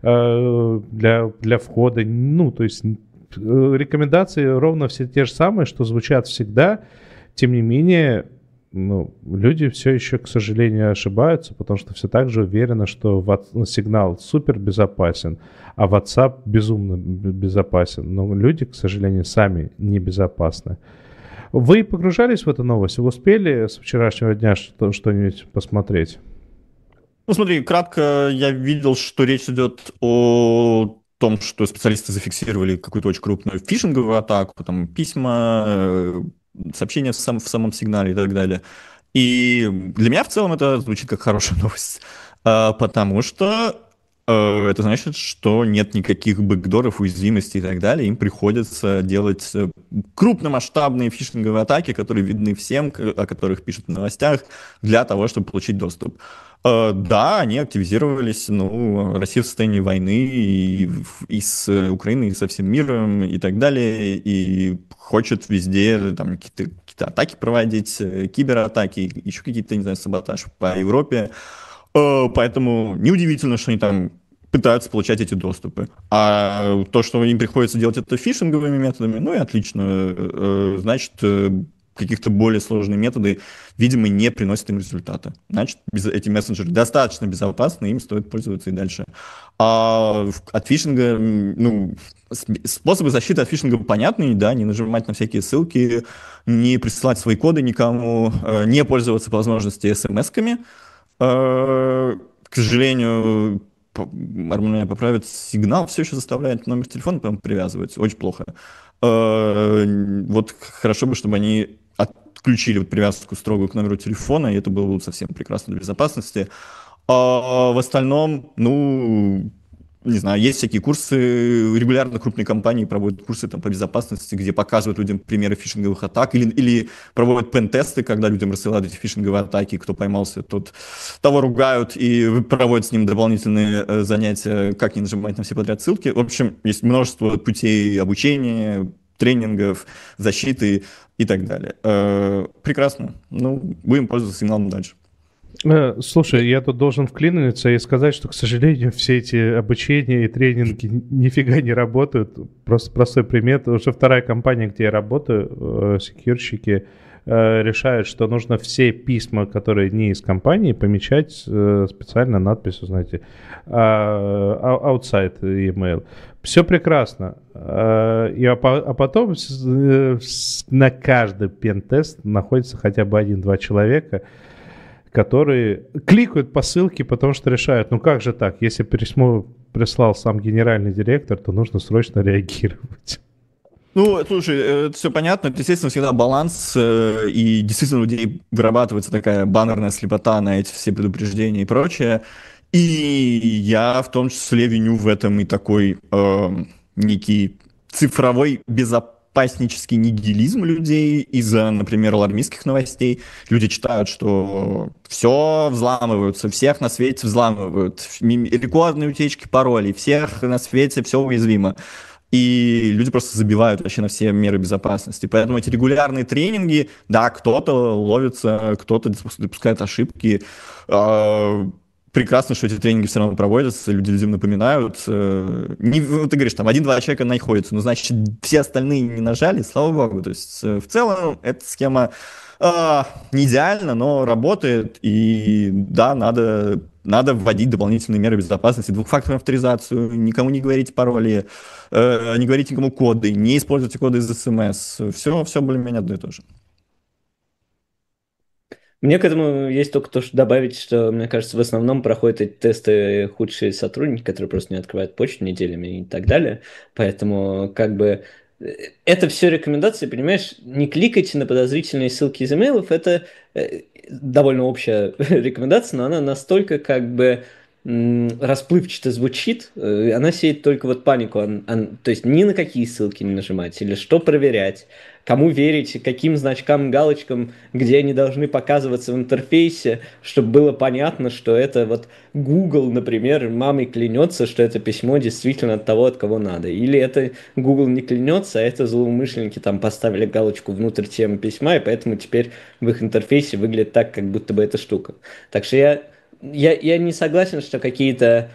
для, для входа. Ну, то есть рекомендации ровно все те же самые, что звучат всегда. Тем не менее, ну, люди все еще, к сожалению, ошибаются, потому что все так же уверены, что сигнал супер безопасен, а WhatsApp безумно безопасен. Но люди, к сожалению, сами не безопасны. Вы погружались в эту новость? Вы успели с вчерашнего дня что- что-нибудь посмотреть? Ну, смотри, кратко я видел, что речь идет о том, что специалисты зафиксировали какую-то очень крупную фишинговую атаку, там письма, сообщения в, сам, в самом сигнале и так далее. И для меня в целом это звучит как хорошая новость, потому что это значит, что нет никаких бэкдоров, уязвимостей и так далее. Им приходится делать крупномасштабные фишинговые атаки, которые видны всем, о которых пишут в новостях, для того, чтобы получить доступ. Да, они активизировались, ну, Россия в состоянии войны и, и с Украиной, и со всем миром, и так далее, и хочет везде там какие-то, какие-то атаки проводить, кибератаки, еще какие-то, не знаю, саботаж по Европе. Поэтому неудивительно, что они там пытаются получать эти доступы. А то, что им приходится делать это фишинговыми методами, ну и отлично. Значит, каких-то более сложные методы, видимо, не приносят им результата. Значит, эти мессенджеры достаточно безопасны, им стоит пользоваться и дальше. А от фишинга, ну, способы защиты от фишинга понятные, да, не нажимать на всякие ссылки, не присылать свои коды никому, не пользоваться по возможности эс эм эс-ками. К сожалению, Арман меня поправит, сигнал все еще заставляет номер телефона, по-моему, привязывать. Очень плохо. Вот хорошо бы, чтобы они отключили вот привязку строгую к номеру телефона, и это было бы совсем прекрасно для безопасности. А в остальном, ну, не знаю, есть всякие курсы, регулярно крупные компании проводят курсы там, по безопасности, где показывают людям примеры фишинговых атак, или, или проводят пен-тесты, когда людям рассылают эти фишинговые атаки, кто поймался, тот того ругают, и проводят с ним дополнительные занятия, как не нажимать на все подряд ссылки. В общем, есть множество путей обучения, тренингов, защиты и так далее. Прекрасно. Ну, будем пользоваться сигналом дальше. Слушай, я тут должен вклиниться и сказать, что, к сожалению, все эти обучения и тренинги нифига не работают. Просто простой пример. Уже вторая компания, где я работаю, секьюрщики, решают, что нужно все письма, которые не из компании, помечать специально надписью, знаете, outside email. Все прекрасно. И, а потом на каждый пентест находится хотя бы один-два человека, которые кликают по ссылке, потому что решают, ну как же так, если письмо прислал сам генеральный директор, то нужно срочно реагировать. Ну, слушай, это все понятно, это, естественно, всегда баланс, и действительно у людей вырабатывается такая баннерная слепота на эти все предупреждения и прочее, и я в том числе виню в этом и такой э, некий цифровой безопаснический нигилизм людей из-за, например, алармистских новостей. Люди читают, что все взламываются, всех на свете взламывают, рекордные утечки паролей, всех на свете все уязвимо. И люди просто забивают вообще на все меры безопасности. Поэтому эти регулярные тренинги, да, кто-то ловится, кто-то допускает ошибки. Прекрасно, что эти тренинги все равно проводятся, люди людям напоминают. Не, ты говоришь, там один-два человека находятся, но значит все остальные не нажали, слава богу. То есть в целом эта схема э, не идеальна, но работает. И да, надо, надо вводить дополнительные меры безопасности, двухфакторную авторизацию, никому не говорить пароли, э, не говорить никому коды, не используйте коды из эс эм эс. Все, все более-менее одно и то же. Мне к этому есть только то, что добавить, что, мне кажется, в основном проходят эти тесты худшие сотрудники, которые просто не открывают почту неделями и так далее. Поэтому, как бы, это все рекомендации, понимаешь, не кликайте на подозрительные ссылки из имейлов, это довольно общая рекомендация, но она настолько, как бы, расплывчато звучит, она сеет только вот панику, он, он, то есть ни на какие ссылки не нажимать, или что проверять, кому верить, каким значкам, галочкам, где они должны показываться в интерфейсе, чтобы было понятно, что это вот Google, например, мамой клянется, что это письмо действительно от того, от кого надо. Или это Google не клянется, а это злоумышленники там поставили галочку внутрь темы письма, и поэтому теперь в их интерфейсе выглядит так, как будто бы эта штука. Так что я, я, я не согласен, что какие-то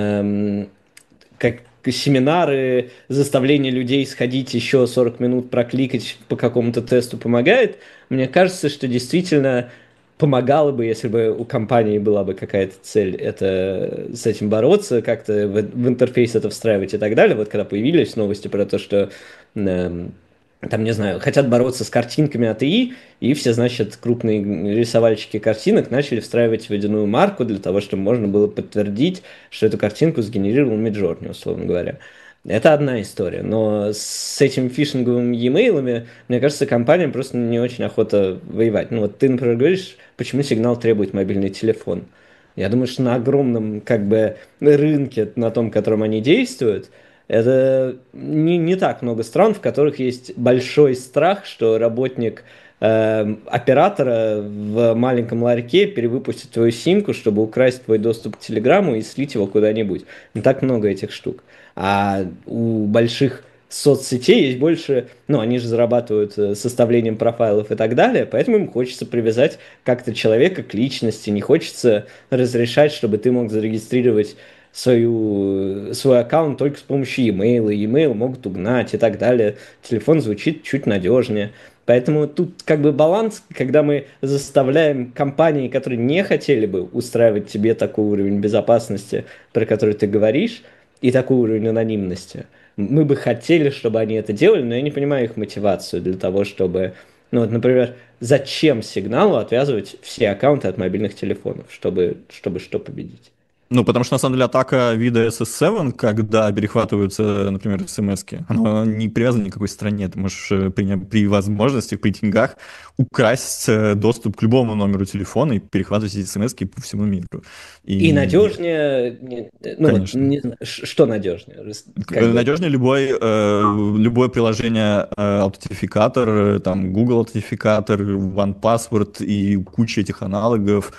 эм, как семинары, заставление людей сходить еще сорок минут прокликать по какому-то тесту помогает. Мне кажется, что действительно помогало бы, если бы у компании была бы какая-то цель это, с этим бороться, как-то в, в интерфейс это встраивать и так далее. Вот когда появились новости про то, что э, там, не знаю, хотят бороться с картинками эй ти ай, и все, значит, крупные рисовальщики картинок начали встраивать водяную марку для того, чтобы можно было подтвердить, что эту картинку сгенерировал Midjourney, условно говоря. Это одна история, но с этими фишинговыми e-mail'ами, мне кажется, компаниям просто не очень охота воевать. Ну вот ты, например, говоришь, почему сигнал требует мобильный телефон. Я думаю, что на огромном, как бы, рынке, на том, котором они действуют, это не, не так много стран, в которых есть большой страх, что работник э, оператора в маленьком ларьке перевыпустит твою симку, чтобы украсть твой доступ к Телеграму и слить его куда-нибудь. Не так много этих штук. А у больших соцсетей есть больше, ну, они же зарабатывают составлением профайлов и так далее, поэтому им хочется привязать как-то человека к личности, не хочется разрешать, чтобы ты мог зарегистрировать свою, свой аккаунт только с помощью e-mail, e-mail могут угнать и так далее. Телефон звучит чуть надежнее. Поэтому тут как бы баланс, когда мы заставляем компании, которые не хотели бы устраивать тебе такой уровень безопасности, про который ты говоришь, и такой уровень анонимности. Мы бы хотели, чтобы они это делали, но я не понимаю их мотивацию для того, чтобы... Ну вот, например, зачем сигналу отвязывать все аккаунты от мобильных телефонов, чтобы, чтобы что победить? Ну, потому что, на самом деле, атака вида эс эс семь, когда перехватываются, например, смс-ки, она не привязана ни к какой стране. Ты можешь при, при возможности, при деньгах украсть доступ к любому номеру телефона и перехватывать эти смс-ки по всему миру. И, и надежнее... Ну, вот, не знаю, что надежнее? Как надежнее бы? любой, э, любое приложение, э, аутентификатор, там, Google аутентификатор, OnePassword и куча этих аналогов.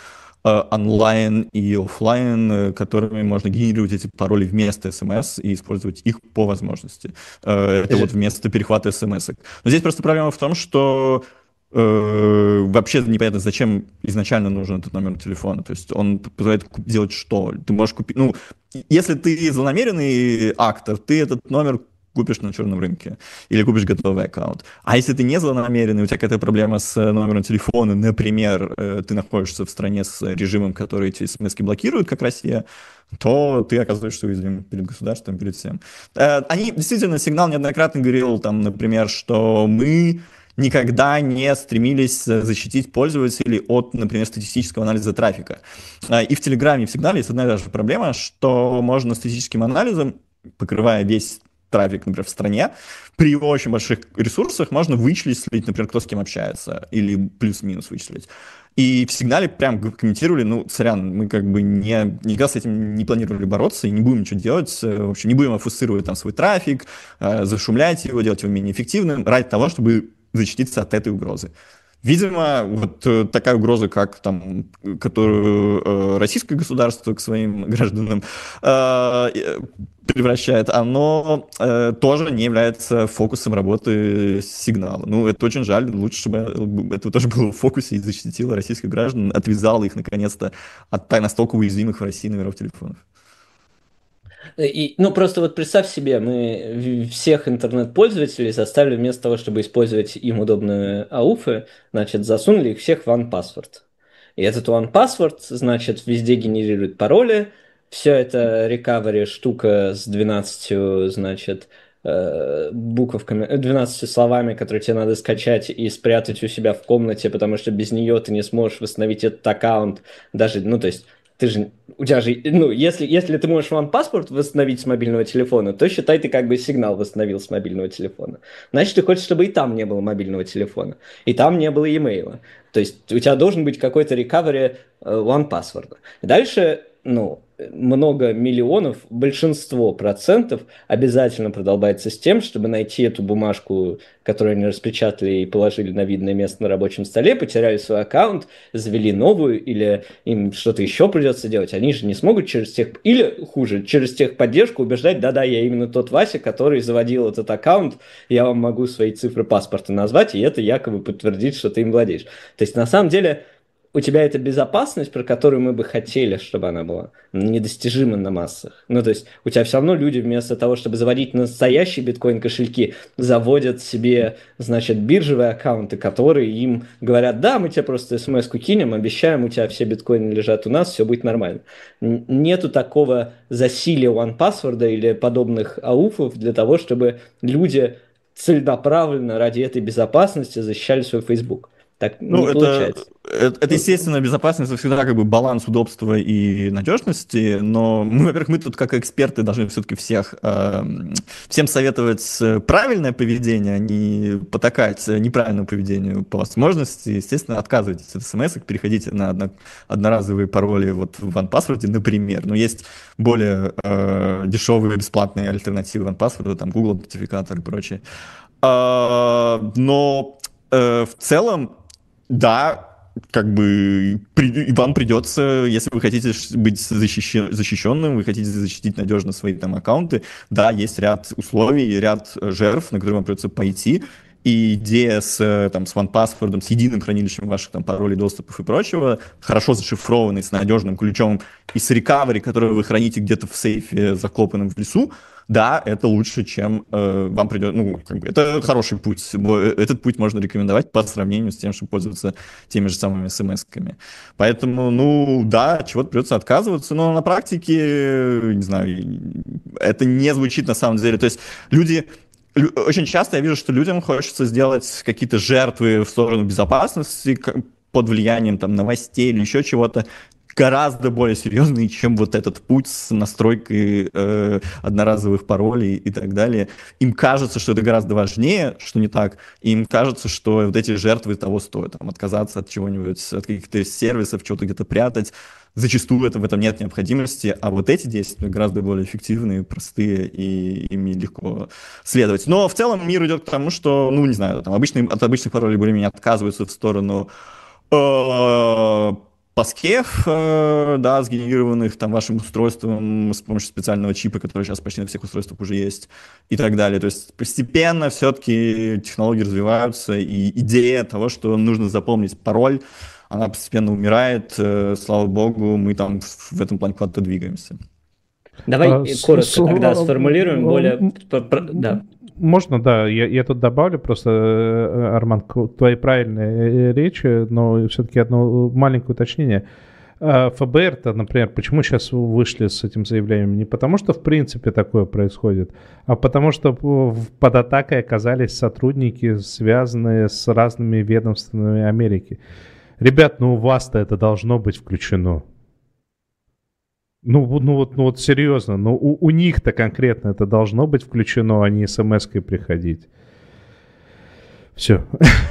онлайн и офлайн, которыми можно генерировать эти пароли вместо смс и использовать их по возможности. Это вот вместо перехвата смс-ок. Но здесь просто проблема в том, что э, вообще непонятно, зачем изначально нужен этот номер телефона. То есть он позволяет делать что? Ты можешь купить... Ну, если ты злонамеренный актор, ты этот номер купишь на черном рынке или купишь готовый аккаунт. А если ты не злонамеренный, у тебя какая-то проблема с номером телефона, например, ты находишься в стране с режимом, который эти смс-ки блокирует, как Россия, то ты оказываешься уязвим перед государством, перед всем. Они, действительно, Сигнал неоднократно говорил, там, например, что мы никогда не стремились защитить пользователей от, например, статистического анализа трафика. И в Телеграме, и в Сигнале есть одна и та же проблема, что можно статистическим анализом, покрывая весь трафик, например, в стране, при его очень больших ресурсах можно вычислить, например, кто с кем общается, или плюс-минус вычислить. И в Сигнале прям комментировали, ну, сорян, мы как бы не, никогда с этим не планировали бороться и не будем ничего делать, в общем, не будем офусцировать там свой трафик, зашумлять его, делать его менее эффективным, ради того, чтобы защититься от этой угрозы. Видимо, вот такая угроза, как там, которую э, российское государство к своим гражданам э, превращает, оно э, тоже не является фокусом работы Сигнала. Ну, это очень жаль. Лучше, чтобы это тоже было в фокусе и защитило российских граждан, отвязало их, наконец-то, от настолько уязвимых в России номеров телефонов. И, ну, просто вот представь себе, мы всех интернет-пользователей заставили вместо того, чтобы использовать им удобные ауфы, значит, засунули их всех в OnePassword. И этот OnePassword, значит, везде генерирует пароли, все это recovery штука с двенадцатью, значит, буковками, двенадцатью словами, которые тебе надо скачать и спрятать у себя в комнате, потому что без нее ты не сможешь восстановить этот аккаунт, даже, ну, то есть, ты же, у тебя же, ну, если, если ты можешь OnePassword восстановить с мобильного телефона, то считай, ты как бы Сигнал восстановил с мобильного телефона. Значит, ты хочешь, чтобы и там не было мобильного телефона, и там не было e-mail. То есть у тебя должен быть какой-то recovery OnePassword. Дальше, ну, много миллионов, большинство процентов обязательно продолбается с тем, чтобы найти эту бумажку, которую они распечатали и положили на видное место на рабочем столе, потеряли свой аккаунт, завели новую, или им что-то еще придется делать. Они же не смогут через тех... Или, хуже, через техподдержку убеждать, да-да, я именно тот Вася, который заводил этот аккаунт, я вам могу свои цифры паспорта назвать, и это якобы подтвердит, что ты им владеешь. То есть, на самом деле... У тебя эта безопасность, про которую мы бы хотели, чтобы она была, недостижима на массах. Ну, то есть у тебя все равно люди вместо того, чтобы заводить настоящие биткоин-кошельки, заводят себе, значит, биржевые аккаунты, которые им говорят, да, мы тебе просто смс-ку кинем, обещаем, у тебя все биткоины лежат у нас, все будет нормально. Нету такого засилия OnePassword или подобных ауфов для того, чтобы люди целенаправленно ради этой безопасности защищали свой Facebook. Так ну, не это, получается. Это, это, естественно, безопасность, это всегда как бы баланс удобства и надежности, но мы, во-первых, мы тут как эксперты должны все-таки всех, э, всем советовать правильное поведение, а не потакать неправильному поведению по возможности. Естественно, отказывайтесь от смс, переходите на одно, одноразовые пароли вот в OnePassword, например. Но есть более э, дешевые бесплатные альтернативы OnePassword, там Google Аутентификатор и прочее. Э, но э, в целом, да, как бы при, вам придется, если вы хотите быть защищен, защищенным, вы хотите защитить надежно свои там аккаунты, да, есть ряд условий, ряд жертв, на которые вам придется пойти. И идея с, там, с OnePassword, с единым хранилищем ваших там, паролей, доступов и прочего, хорошо зашифрованный, с надежным ключом и с recovery, который вы храните где-то в сейфе, закопанном в лесу, да, это лучше, чем э, вам придет, ну, как бы, это хороший путь. Этот путь можно рекомендовать по сравнению с тем, чтобы пользоваться теми же самыми смс-ками. Поэтому, ну, да, чего-то придется отказываться, но на практике, не знаю, это не звучит на самом деле. То есть люди... Очень часто я вижу, что людям хочется сделать какие-то жертвы в сторону безопасности под влиянием там, новостей или еще чего-то, гораздо более серьезные, чем вот этот путь с настройкой э, одноразовых паролей и так далее. Им кажется, что это гораздо важнее, что не так. Им кажется, что вот эти жертвы того стоят. Там, отказаться от чего-нибудь, от каких-то сервисов, что-то где-то прятать. Зачастую это, в этом нет необходимости, а вот эти действия гораздо более эффективные, простые, и ими легко следовать. Но в целом мир идет к тому, что, ну, не знаю, там, обычные, от обычных паролей более-менее отказываются в сторону... Э- паскев, э, да, сгенерированных там вашим устройством с помощью специального чипа, который сейчас почти на всех устройствах уже есть, и так далее. То есть постепенно все-таки технологии развиваются, и идея того, что нужно запомнить пароль, она постепенно умирает. Э, слава богу, мы там в, в этом плане куда-то двигаемся. Давай А, коротко с- тогда с- сформулируем более... м, про- про- Да. Можно, да, я, я тут добавлю просто, э, Арман, к твоей правильной э, речи, но все-таки одно маленькое уточнение. А эф бэ эр-то, например, почему сейчас вышли с этим заявлением? Не потому, что в принципе такое происходит, а потому, что в- под атакой оказались сотрудники, связанные с разными ведомствами Америки. Ребят, ну у вас-то это должно быть включено. Ну, вот- ну, вот, ну вот серьезно, ну у, у них-то конкретно это должно быть включено, а не смс-кой приходить. Все.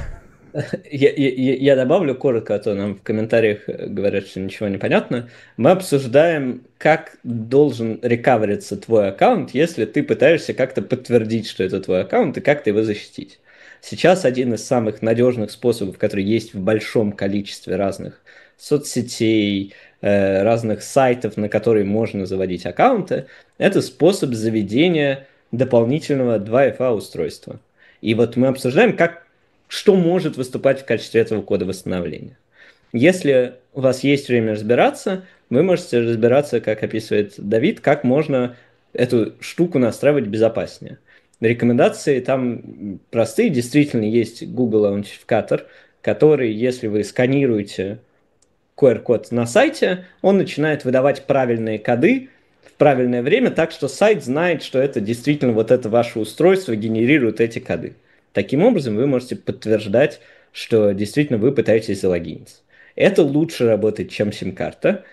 Я, я- я добавлю коротко, а то нам в комментариях э, говорят, что ничего не понятно. Мы обсуждаем, как должен рекавериться твой аккаунт, если ты пытаешься как-то подтвердить, что это твой аккаунт, и как-то его защитить. Сейчас один из самых надежных способов, который есть в большом количестве разных соцсетей, э, разных сайтов, на которые можно заводить аккаунты, это способ заведения дополнительного два эф а устройства. И вот мы обсуждаем, как что может выступать в качестве этого кода восстановления. Если у вас есть время разбираться, вы можете разбираться, как описывает Давид, как можно эту штуку настраивать безопаснее. Рекомендации там простые. Действительно, есть Google аутентификатор, который, если вы сканируете ку ар-код на сайте, он начинает выдавать правильные коды в правильное время, так что сайт знает, что это действительно вот это ваше устройство генерирует эти коды. Таким образом, вы можете подтверждать, что действительно вы пытаетесь залогиниться. Это лучше работает, чем сим-карта.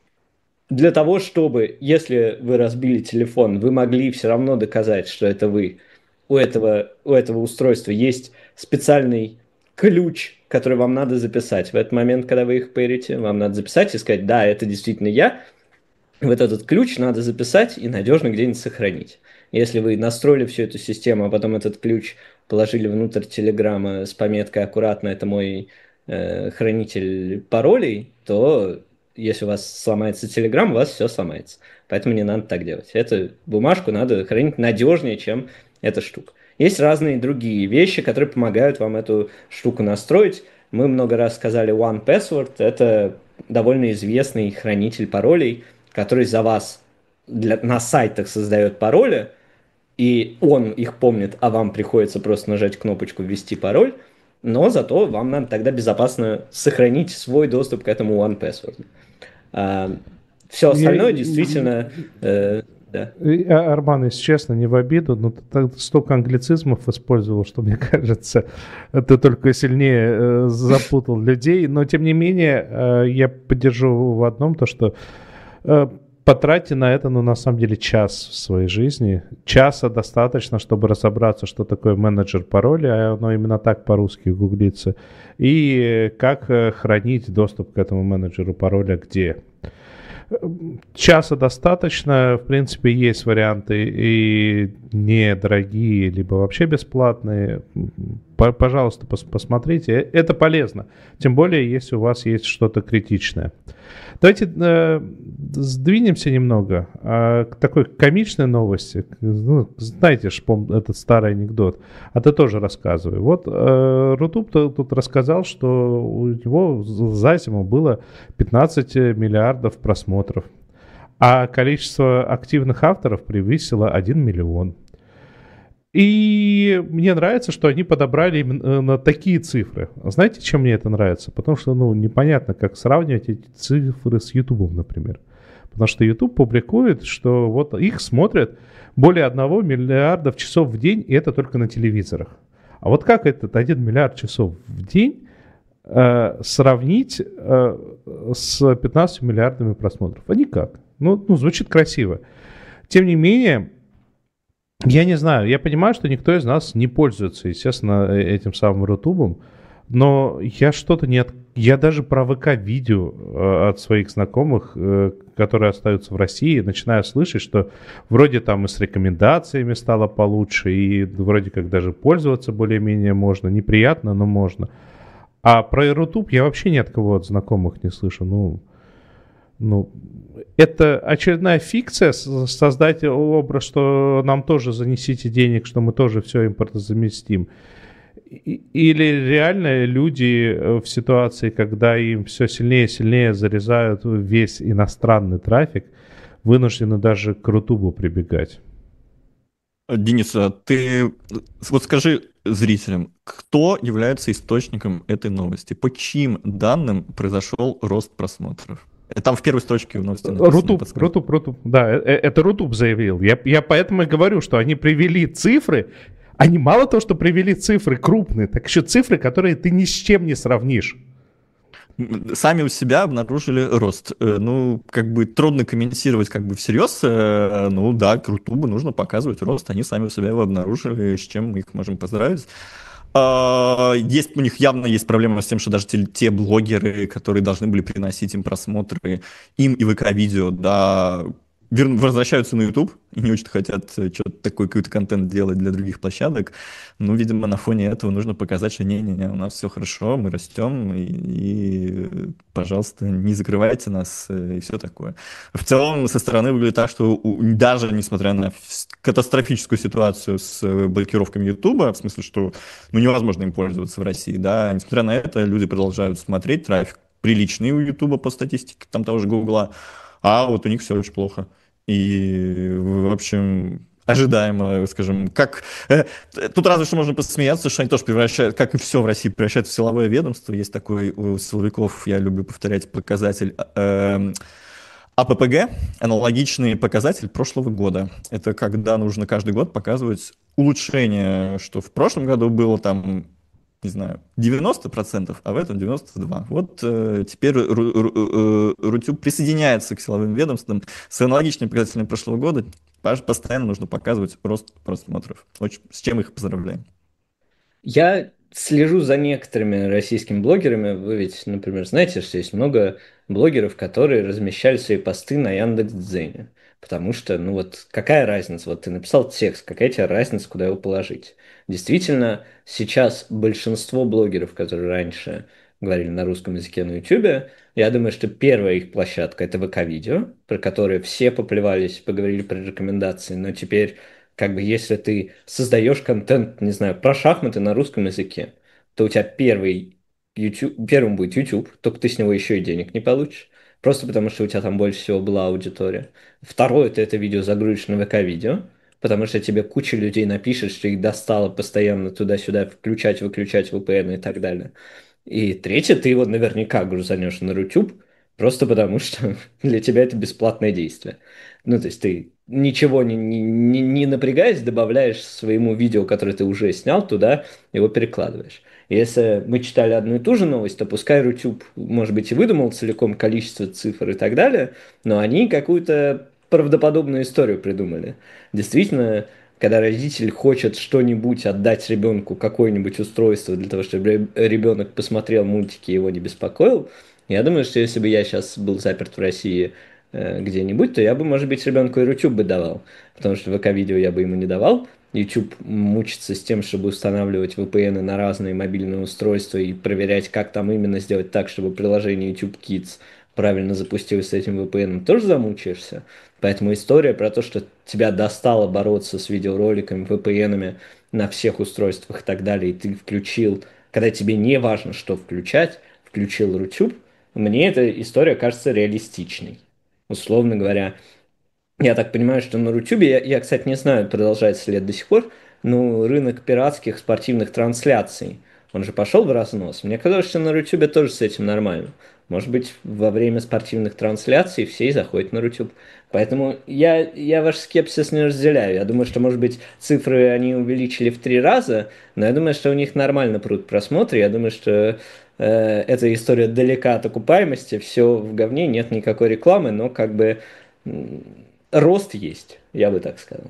Для того, чтобы, если вы разбили телефон, вы могли все равно доказать, что это вы, у этого, у этого устройства есть специальный ключ, который вам надо записать. В этот момент, когда вы их пэрите, вам надо записать и сказать, да, это действительно я. Вот этот ключ надо записать и надежно где-нибудь сохранить. Если вы настроили всю эту систему, а потом этот ключ положили внутрь Телеграма с пометкой «Аккуратно, это мой э, хранитель паролей», то если у вас сломается Телеграм, у вас все сломается. Поэтому не надо так делать. Эту бумажку надо хранить надежнее, чем эта штука. Есть разные другие вещи, которые помогают вам эту штуку настроить. Мы много раз сказали One Password. Это довольно известный хранитель паролей, который за вас для, на сайтах создает пароли, и он их помнит, а вам приходится просто нажать кнопочку «Ввести пароль», но зато вам надо тогда безопасно сохранить свой доступ к этому One Password. А, все остальное Я- действительно... э, да. И, а, Арман, если честно, не в обиду, но ты так столько англицизмов использовал, что, мне кажется, ты только сильнее э, запутал людей. Но, тем не менее, э, я поддержу в одном то, что э, потратьте на это, ну, на самом деле, час в своей жизни. Часа достаточно, чтобы разобраться, что такое менеджер пароля, а оно именно так по-русски гуглится, и как э, хранить доступ к этому менеджеру пароля где. Часа достаточно, в принципе, есть варианты и недорогие, либо вообще бесплатные. П- Пожалуйста, пос- посмотрите, Э, это полезно. Тем более, если у вас есть что-то критичное. Давайте э, сдвинемся немного э, к такой комичной новости. К- Ну, знаете, ж, пом- этот старый анекдот. А ты тоже рассказывай. Вот э, Рутуб то- тут рассказал, что у него з- за зиму было пятнадцать миллиардов просмотров, а количество активных авторов превысило один миллион. И мне нравится, что они подобрали именно такие цифры. Знаете, чем мне это нравится? Потому что, ну, непонятно, как сравнивать эти цифры с Ютубом, например. Потому что YouTube публикует, что вот их смотрят более одного миллиарда часов в день, и это только на телевизорах. А вот как этот один миллиард часов в день э, сравнить э, с пятнадцатью миллиардами просмотров? А никак. Ну, ну, звучит красиво. Тем не менее, я не знаю, я понимаю, что никто из нас не пользуется, естественно, э- этим самым Рутубом, но я что-то не от... Я даже про ВК-видео э, от своих знакомых, э, которые остаются в России, начинаю слышать, что вроде там и с рекомендациями стало получше, и вроде как даже пользоваться более-менее можно. Неприятно, но можно. А про Рутуб я вообще ни от кого от знакомых не слышу. Ну, ну, это очередная фикция, создать образ, что нам тоже занесите денег, что мы тоже все импортозаместим. Или реально люди в ситуации, когда им все сильнее и сильнее зарезают весь иностранный трафик, вынуждены даже к Рутубу прибегать. Денис, ты вот скажи зрителям, кто является источником этой новости? По чьим данным произошел рост просмотров? Там в первой строчке в новости написано. Рутуб, Рутуб, Рутуб, да, это Рутуб заявил. Я, я поэтому и говорю, что они привели цифры. Они мало того, что привели цифры крупные, так еще цифры, которые ты ни с чем не сравнишь. Сами у себя обнаружили рост. Ну, как бы трудно комментировать как бы всерьез. Ну да, к Рутубу нужно показывать рост. Они сами у себя его обнаружили, с чем мы их можем поздравить. Есть, у них явно есть проблема с тем, что даже те, те блогеры, которые должны были приносить им просмотры, им и ВК-видео, да, возвращаются на YouTube и не очень хотят что-то такой какой-то контент делать для других площадок. Ну, видимо, на фоне этого нужно показать, что не-не-не, у нас все хорошо, мы растем, и, и, пожалуйста, не закрывайте нас и все такое. В целом, со стороны выглядит так, что даже несмотря на катастрофическую ситуацию с блокировками YouTube, в смысле, что ну, невозможно им пользоваться в России, да, несмотря на это, люди продолжают смотреть, трафик приличный у YouTube по статистике, там того же Гугла, а вот у них все очень плохо. И, в общем, ожидаемо, скажем, как... Э, тут разве что можно посмеяться, что они тоже превращают, как и все в России, превращают в силовое ведомство. Есть такой у силовиков, я люблю повторять, показатель э, АППГ, аналогичный показатель прошлого года. Это когда нужно каждый год показывать улучшение, что в прошлом году было там... не знаю, девяносто процентов, а в этом девяносто два процента. Вот э, теперь Рутюб присоединяется к силовым ведомствам с аналогичными показателями прошлого года. Постоянно нужно показывать рост просмотров. Очень, с чем их поздравляем. Я слежу за некоторыми российскими блогерами. Вы ведь, например, знаете, что есть много блогеров, которые размещали свои посты на Яндекс.Дзене. Потому что, ну вот, какая разница? Вот ты написал текст, какая тебе разница, куда его положить? Действительно, сейчас большинство блогеров, которые раньше говорили на русском языке на Ютубе, я думаю, что первая их площадка – это ВК-видео, про которые все поплевались, поговорили про рекомендации, но теперь, как бы, если ты создаешь контент, не знаю, про шахматы на русском языке, то у тебя первый YouTube, первым будет YouTube, только ты с него еще и денег не получишь. Просто потому, что у тебя там больше всего была аудитория. Второе, ты это видео загрузишь на ВК-видео, потому что тебе куча людей напишет, что их достало постоянно туда-сюда включать, выключать ви пи эн и так далее. И третье, ты его наверняка грузанешь на YouTube, просто потому что для тебя это бесплатное действие. Ну, то есть ты ничего не, не, не, не напрягаясь, добавляешь своему видео, которое ты уже снял, туда его перекладываешь. Если мы читали одну и ту же новость, то пускай Рутюб, может быть, и выдумал целиком количество цифр и так далее, но они какую-то правдоподобную историю придумали. Действительно, когда родитель хочет что-нибудь отдать ребенку, какое-нибудь устройство для того, чтобы ребенок посмотрел мультики и его не беспокоил, я думаю, что если бы я сейчас был заперт в России э, где-нибудь, то я бы, может быть, ребенку и YouTube бы давал, потому что ВК-видео я бы ему не давал. YouTube мучится с тем, чтобы устанавливать ви пи эн на разные мобильные устройства и проверять, как там именно сделать так, чтобы приложение YouTube Kids правильно запустилось с этим ви пи эн, тоже замучаешься. Поэтому история про то, что тебя достало бороться с видеороликами, ви пи эн на всех устройствах и так далее, и ты включил, когда тебе не важно, что включать, включил Рутюб, мне эта история кажется реалистичной. Условно говоря, я так понимаю, что на Рутюбе, я, я, кстати, не знаю, продолжается ли это до сих пор, но рынок пиратских спортивных трансляций, он же пошел в разнос. Мне казалось, что на Рутюбе тоже с этим нормально. Может быть, во время спортивных трансляций все и заходят на Рутюб. Поэтому я, я ваш скепсис не разделяю. Я думаю, что, может быть, цифры они увеличили в три раза, но я думаю, что у них нормально прут просмотры. Я думаю, что э, эта история далека от окупаемости, все в говне, нет никакой рекламы, но как бы... рост есть, я бы так сказал.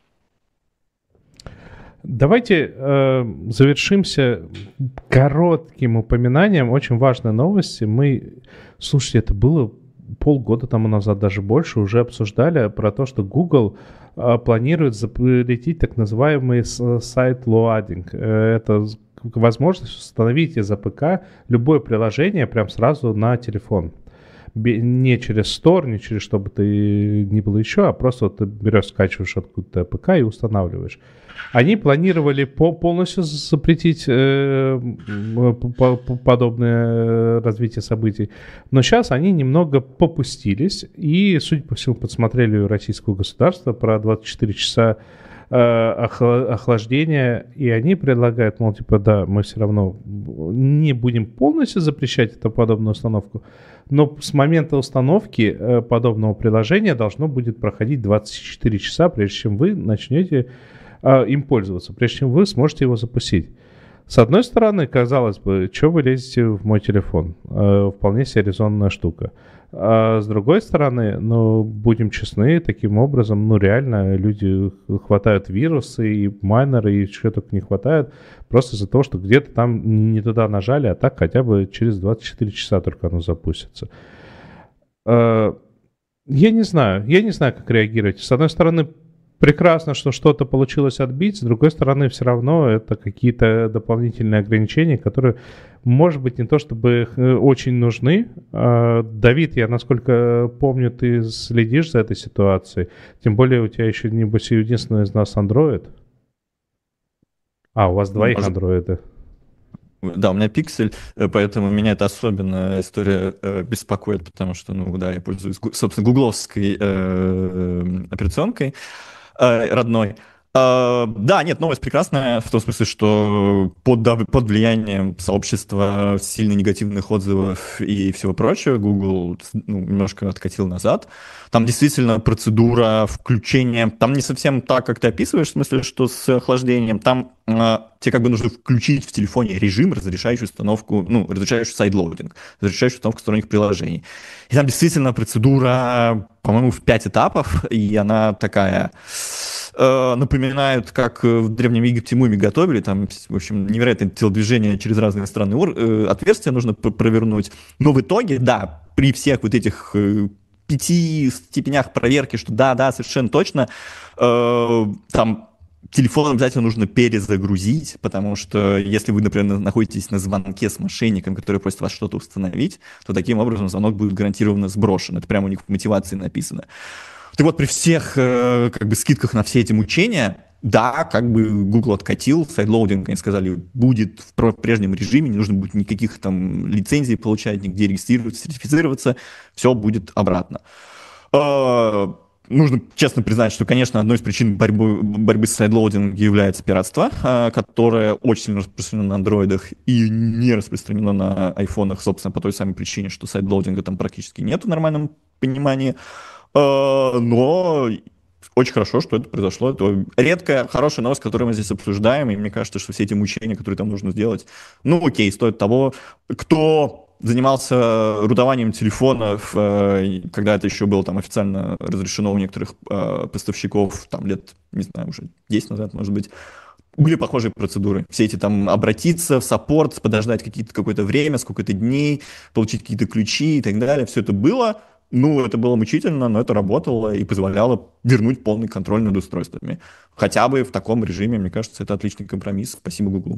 Давайте э, завершимся коротким упоминанием очень важной новости. Мы, слушайте, это было полгода тому назад, даже больше, уже обсуждали про то, что Google э, планирует запретить так называемый сайт-лоадинг. Это возможность установить из АПК любое приложение прям сразу на телефон. Не через Store, не через что бы то ни было еще, а просто вот ты берешь, скачиваешь откуда-то АПК и устанавливаешь. Они планировали по полностью запретить э, по по подобное развитие событий, но сейчас они немного попустились и, судя по всему, подсмотрели у российского государства про двадцать четыре часа э, охлаждения, и они предлагают, мол, типа, да, мы все равно не будем полностью запрещать эту подобную установку, но с момента установки э, подобного приложения должно будет проходить двадцать четыре часа, прежде чем вы начнете э, им пользоваться, прежде чем вы сможете его запустить. С одной стороны, казалось бы, что вы лезете в мой телефон? Э, вполне себе резонная штука. А с другой стороны, ну, будем честны, таким образом, ну, реально люди хватают вирусы и майнеры, и чего только не хватает, просто из-за того, что где-то там не туда нажали, а так хотя бы через двадцать четыре часа только оно запустится. Я не знаю, я не знаю, как реагировать. С одной стороны, прекрасно, что что-то получилось отбить, с другой стороны, все равно это какие-то дополнительные ограничения, которые, может быть, не то чтобы очень нужны. Давид, я, насколько помню, ты следишь за этой ситуацией, тем более у тебя еще, небось, единственный из нас Android. А, у вас двоих может... андроиды. Да, у меня пиксель, поэтому меня эта особенная история э, беспокоит, потому что, ну да, я пользуюсь, собственно, гугловской э, операционкой э, родной. Uh, да, нет, новость прекрасная, в том смысле, что под, под влиянием сообщества сильно негативных отзывов и всего прочего Google ну, немножко откатил назад. Там действительно процедура включения, там не совсем так, как ты описываешь, в смысле, что с охлаждением, там uh, тебе как бы нужно включить в телефоне режим, разрешающий установку, ну, разрешающий сайдлоудинг, разрешающий установку сторонних приложений. И там действительно процедура, по-моему, в пять этапов, и она такая... напоминают, как в Древнем Египте мумии готовили, там, в общем, невероятное телодвижение через разные страны отверстия нужно провернуть, но в итоге, да, при всех вот этих пяти степенях проверки, что да, да, совершенно точно, там телефон обязательно нужно перезагрузить, потому что если вы, например, находитесь на звонке с мошенником, который просит вас что-то установить, то таким образом звонок будет гарантированно сброшен, это прямо у них в мотивации написано. Так вот, при всех э, как бы скидках на все эти мучения, да, как бы Google откатил, сайдлоудинг, они сказали, будет в прежнем режиме, не нужно будет никаких там лицензий получать, нигде регистрироваться, сертифицироваться, все будет обратно. Э, нужно честно признать, что, конечно, одной из причин борьбы, борьбы с сайдлоудингом является пиратство, э, которое очень сильно распространено на андроидах и не распространено на айфонах, собственно, по той самой причине, что сайдлоудинга там практически нет в нормальном понимании. Но очень хорошо, что это произошло. Это редкая, хорошая новость, которую мы здесь обсуждаем, и мне кажется, что все эти мучения, которые там нужно сделать, ну окей, стоят того. Кто занимался рудованием телефонов, когда это еще было там официально разрешено у некоторых поставщиков, там лет, не знаю, уже десять назад, может быть, были похожие процедуры. Все эти там обратиться в саппорт, подождать какие-то, какое-то время, сколько-то дней, получить какие-то ключи и так далее. Все это было. Ну, это было мучительно, но это работало и позволяло вернуть полный контроль над устройствами. Хотя бы в таком режиме, мне кажется, это отличный компромисс. Спасибо Google.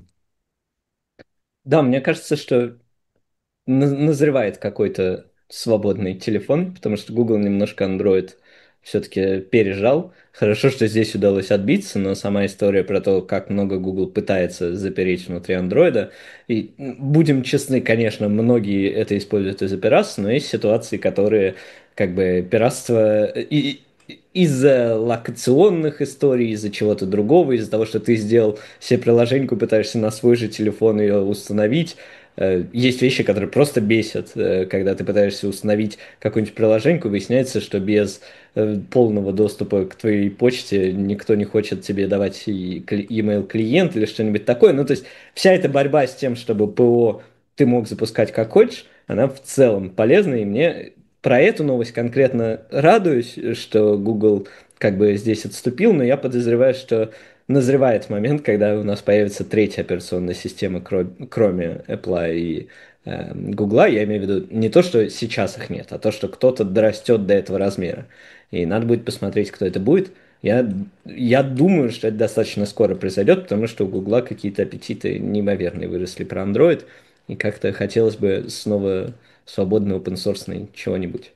Да, мне кажется, что назревает какой-то свободный телефон, потому что Google немножко Android все-таки пережал. Хорошо, что здесь удалось отбиться, но сама история про то, как много Google пытается запереть внутри Android, и будем честны, конечно, многие это используют из-за пиратства, но есть ситуации, которые как бы пиратство и из-за локационных историй, из-за чего-то другого, из-за того, что ты сделал себе приложеньку, пытаешься на свой же телефон ее установить. Есть вещи, которые просто бесят, когда ты пытаешься установить какую-нибудь приложеньку, выясняется, что без полного доступа к твоей почте никто не хочет тебе давать и email клиент или что-нибудь такое. Ну, то есть вся эта борьба с тем, чтобы ПО ты мог запускать как хочешь, она в целом полезна, и мне про эту новость конкретно радуюсь, что Google как бы здесь отступил, но я подозреваю, что назревает момент, когда у нас появится третья операционная система, кроме Apple и э, Google. Я имею в виду не то, что сейчас их нет, а то, что кто-то дорастет до этого размера. И надо будет посмотреть, кто это будет. Я, я думаю, что это достаточно скоро произойдет, потому что у Гугла какие-то аппетиты неимоверные выросли про Android, и как-то хотелось бы снова свободный open-source чего-нибудь.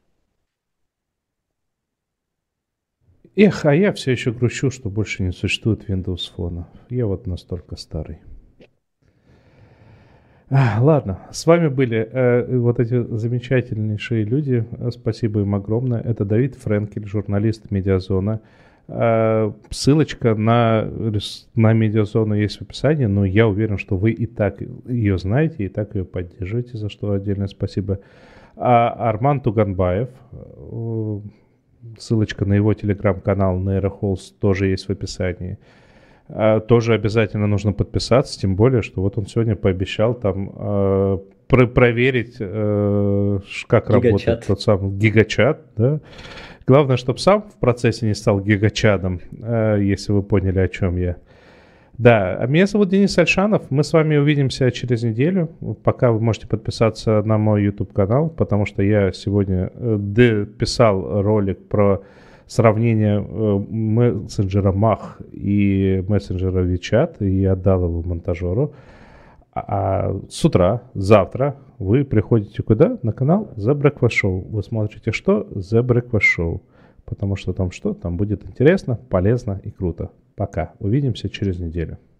Эх, а я все еще грущу, что больше не существует Windows Phone. Я вот настолько старый. А, ладно, с вами были э, вот эти замечательнейшие люди. Спасибо им огромное. Это Давид Френкель, журналист Медиазона. Э, ссылочка на, на Медиазону есть в описании, но я уверен, что вы и так ее знаете, и так ее поддерживаете, за что отдельное спасибо. А Арман Туганбаев, э, ссылочка на его телеграм-канал Нейрохолст тоже есть в описании. Тоже обязательно нужно подписаться, тем более, что вот он сегодня пообещал там э, про- проверить, э, как гигачат. Работает тот самый гигачат. Да? Главное, чтобы сам в процессе не стал гигачадом, э, если вы поняли, о чем я. Да, а меня зовут Денис Альшанов. Мы с вами увидимся через неделю. Пока вы можете подписаться на мой YouTube-канал, потому что я сегодня дописал ролик про сравнение мессенджера Мах и мессенджера WeChat, и отдал его монтажеру. А с утра, завтра, вы приходите куда? На канал The Breakfast Show. Вы смотрите что? The Breakfast Show. Потому что там что? Там будет интересно, полезно и круто. Пока. Увидимся через неделю.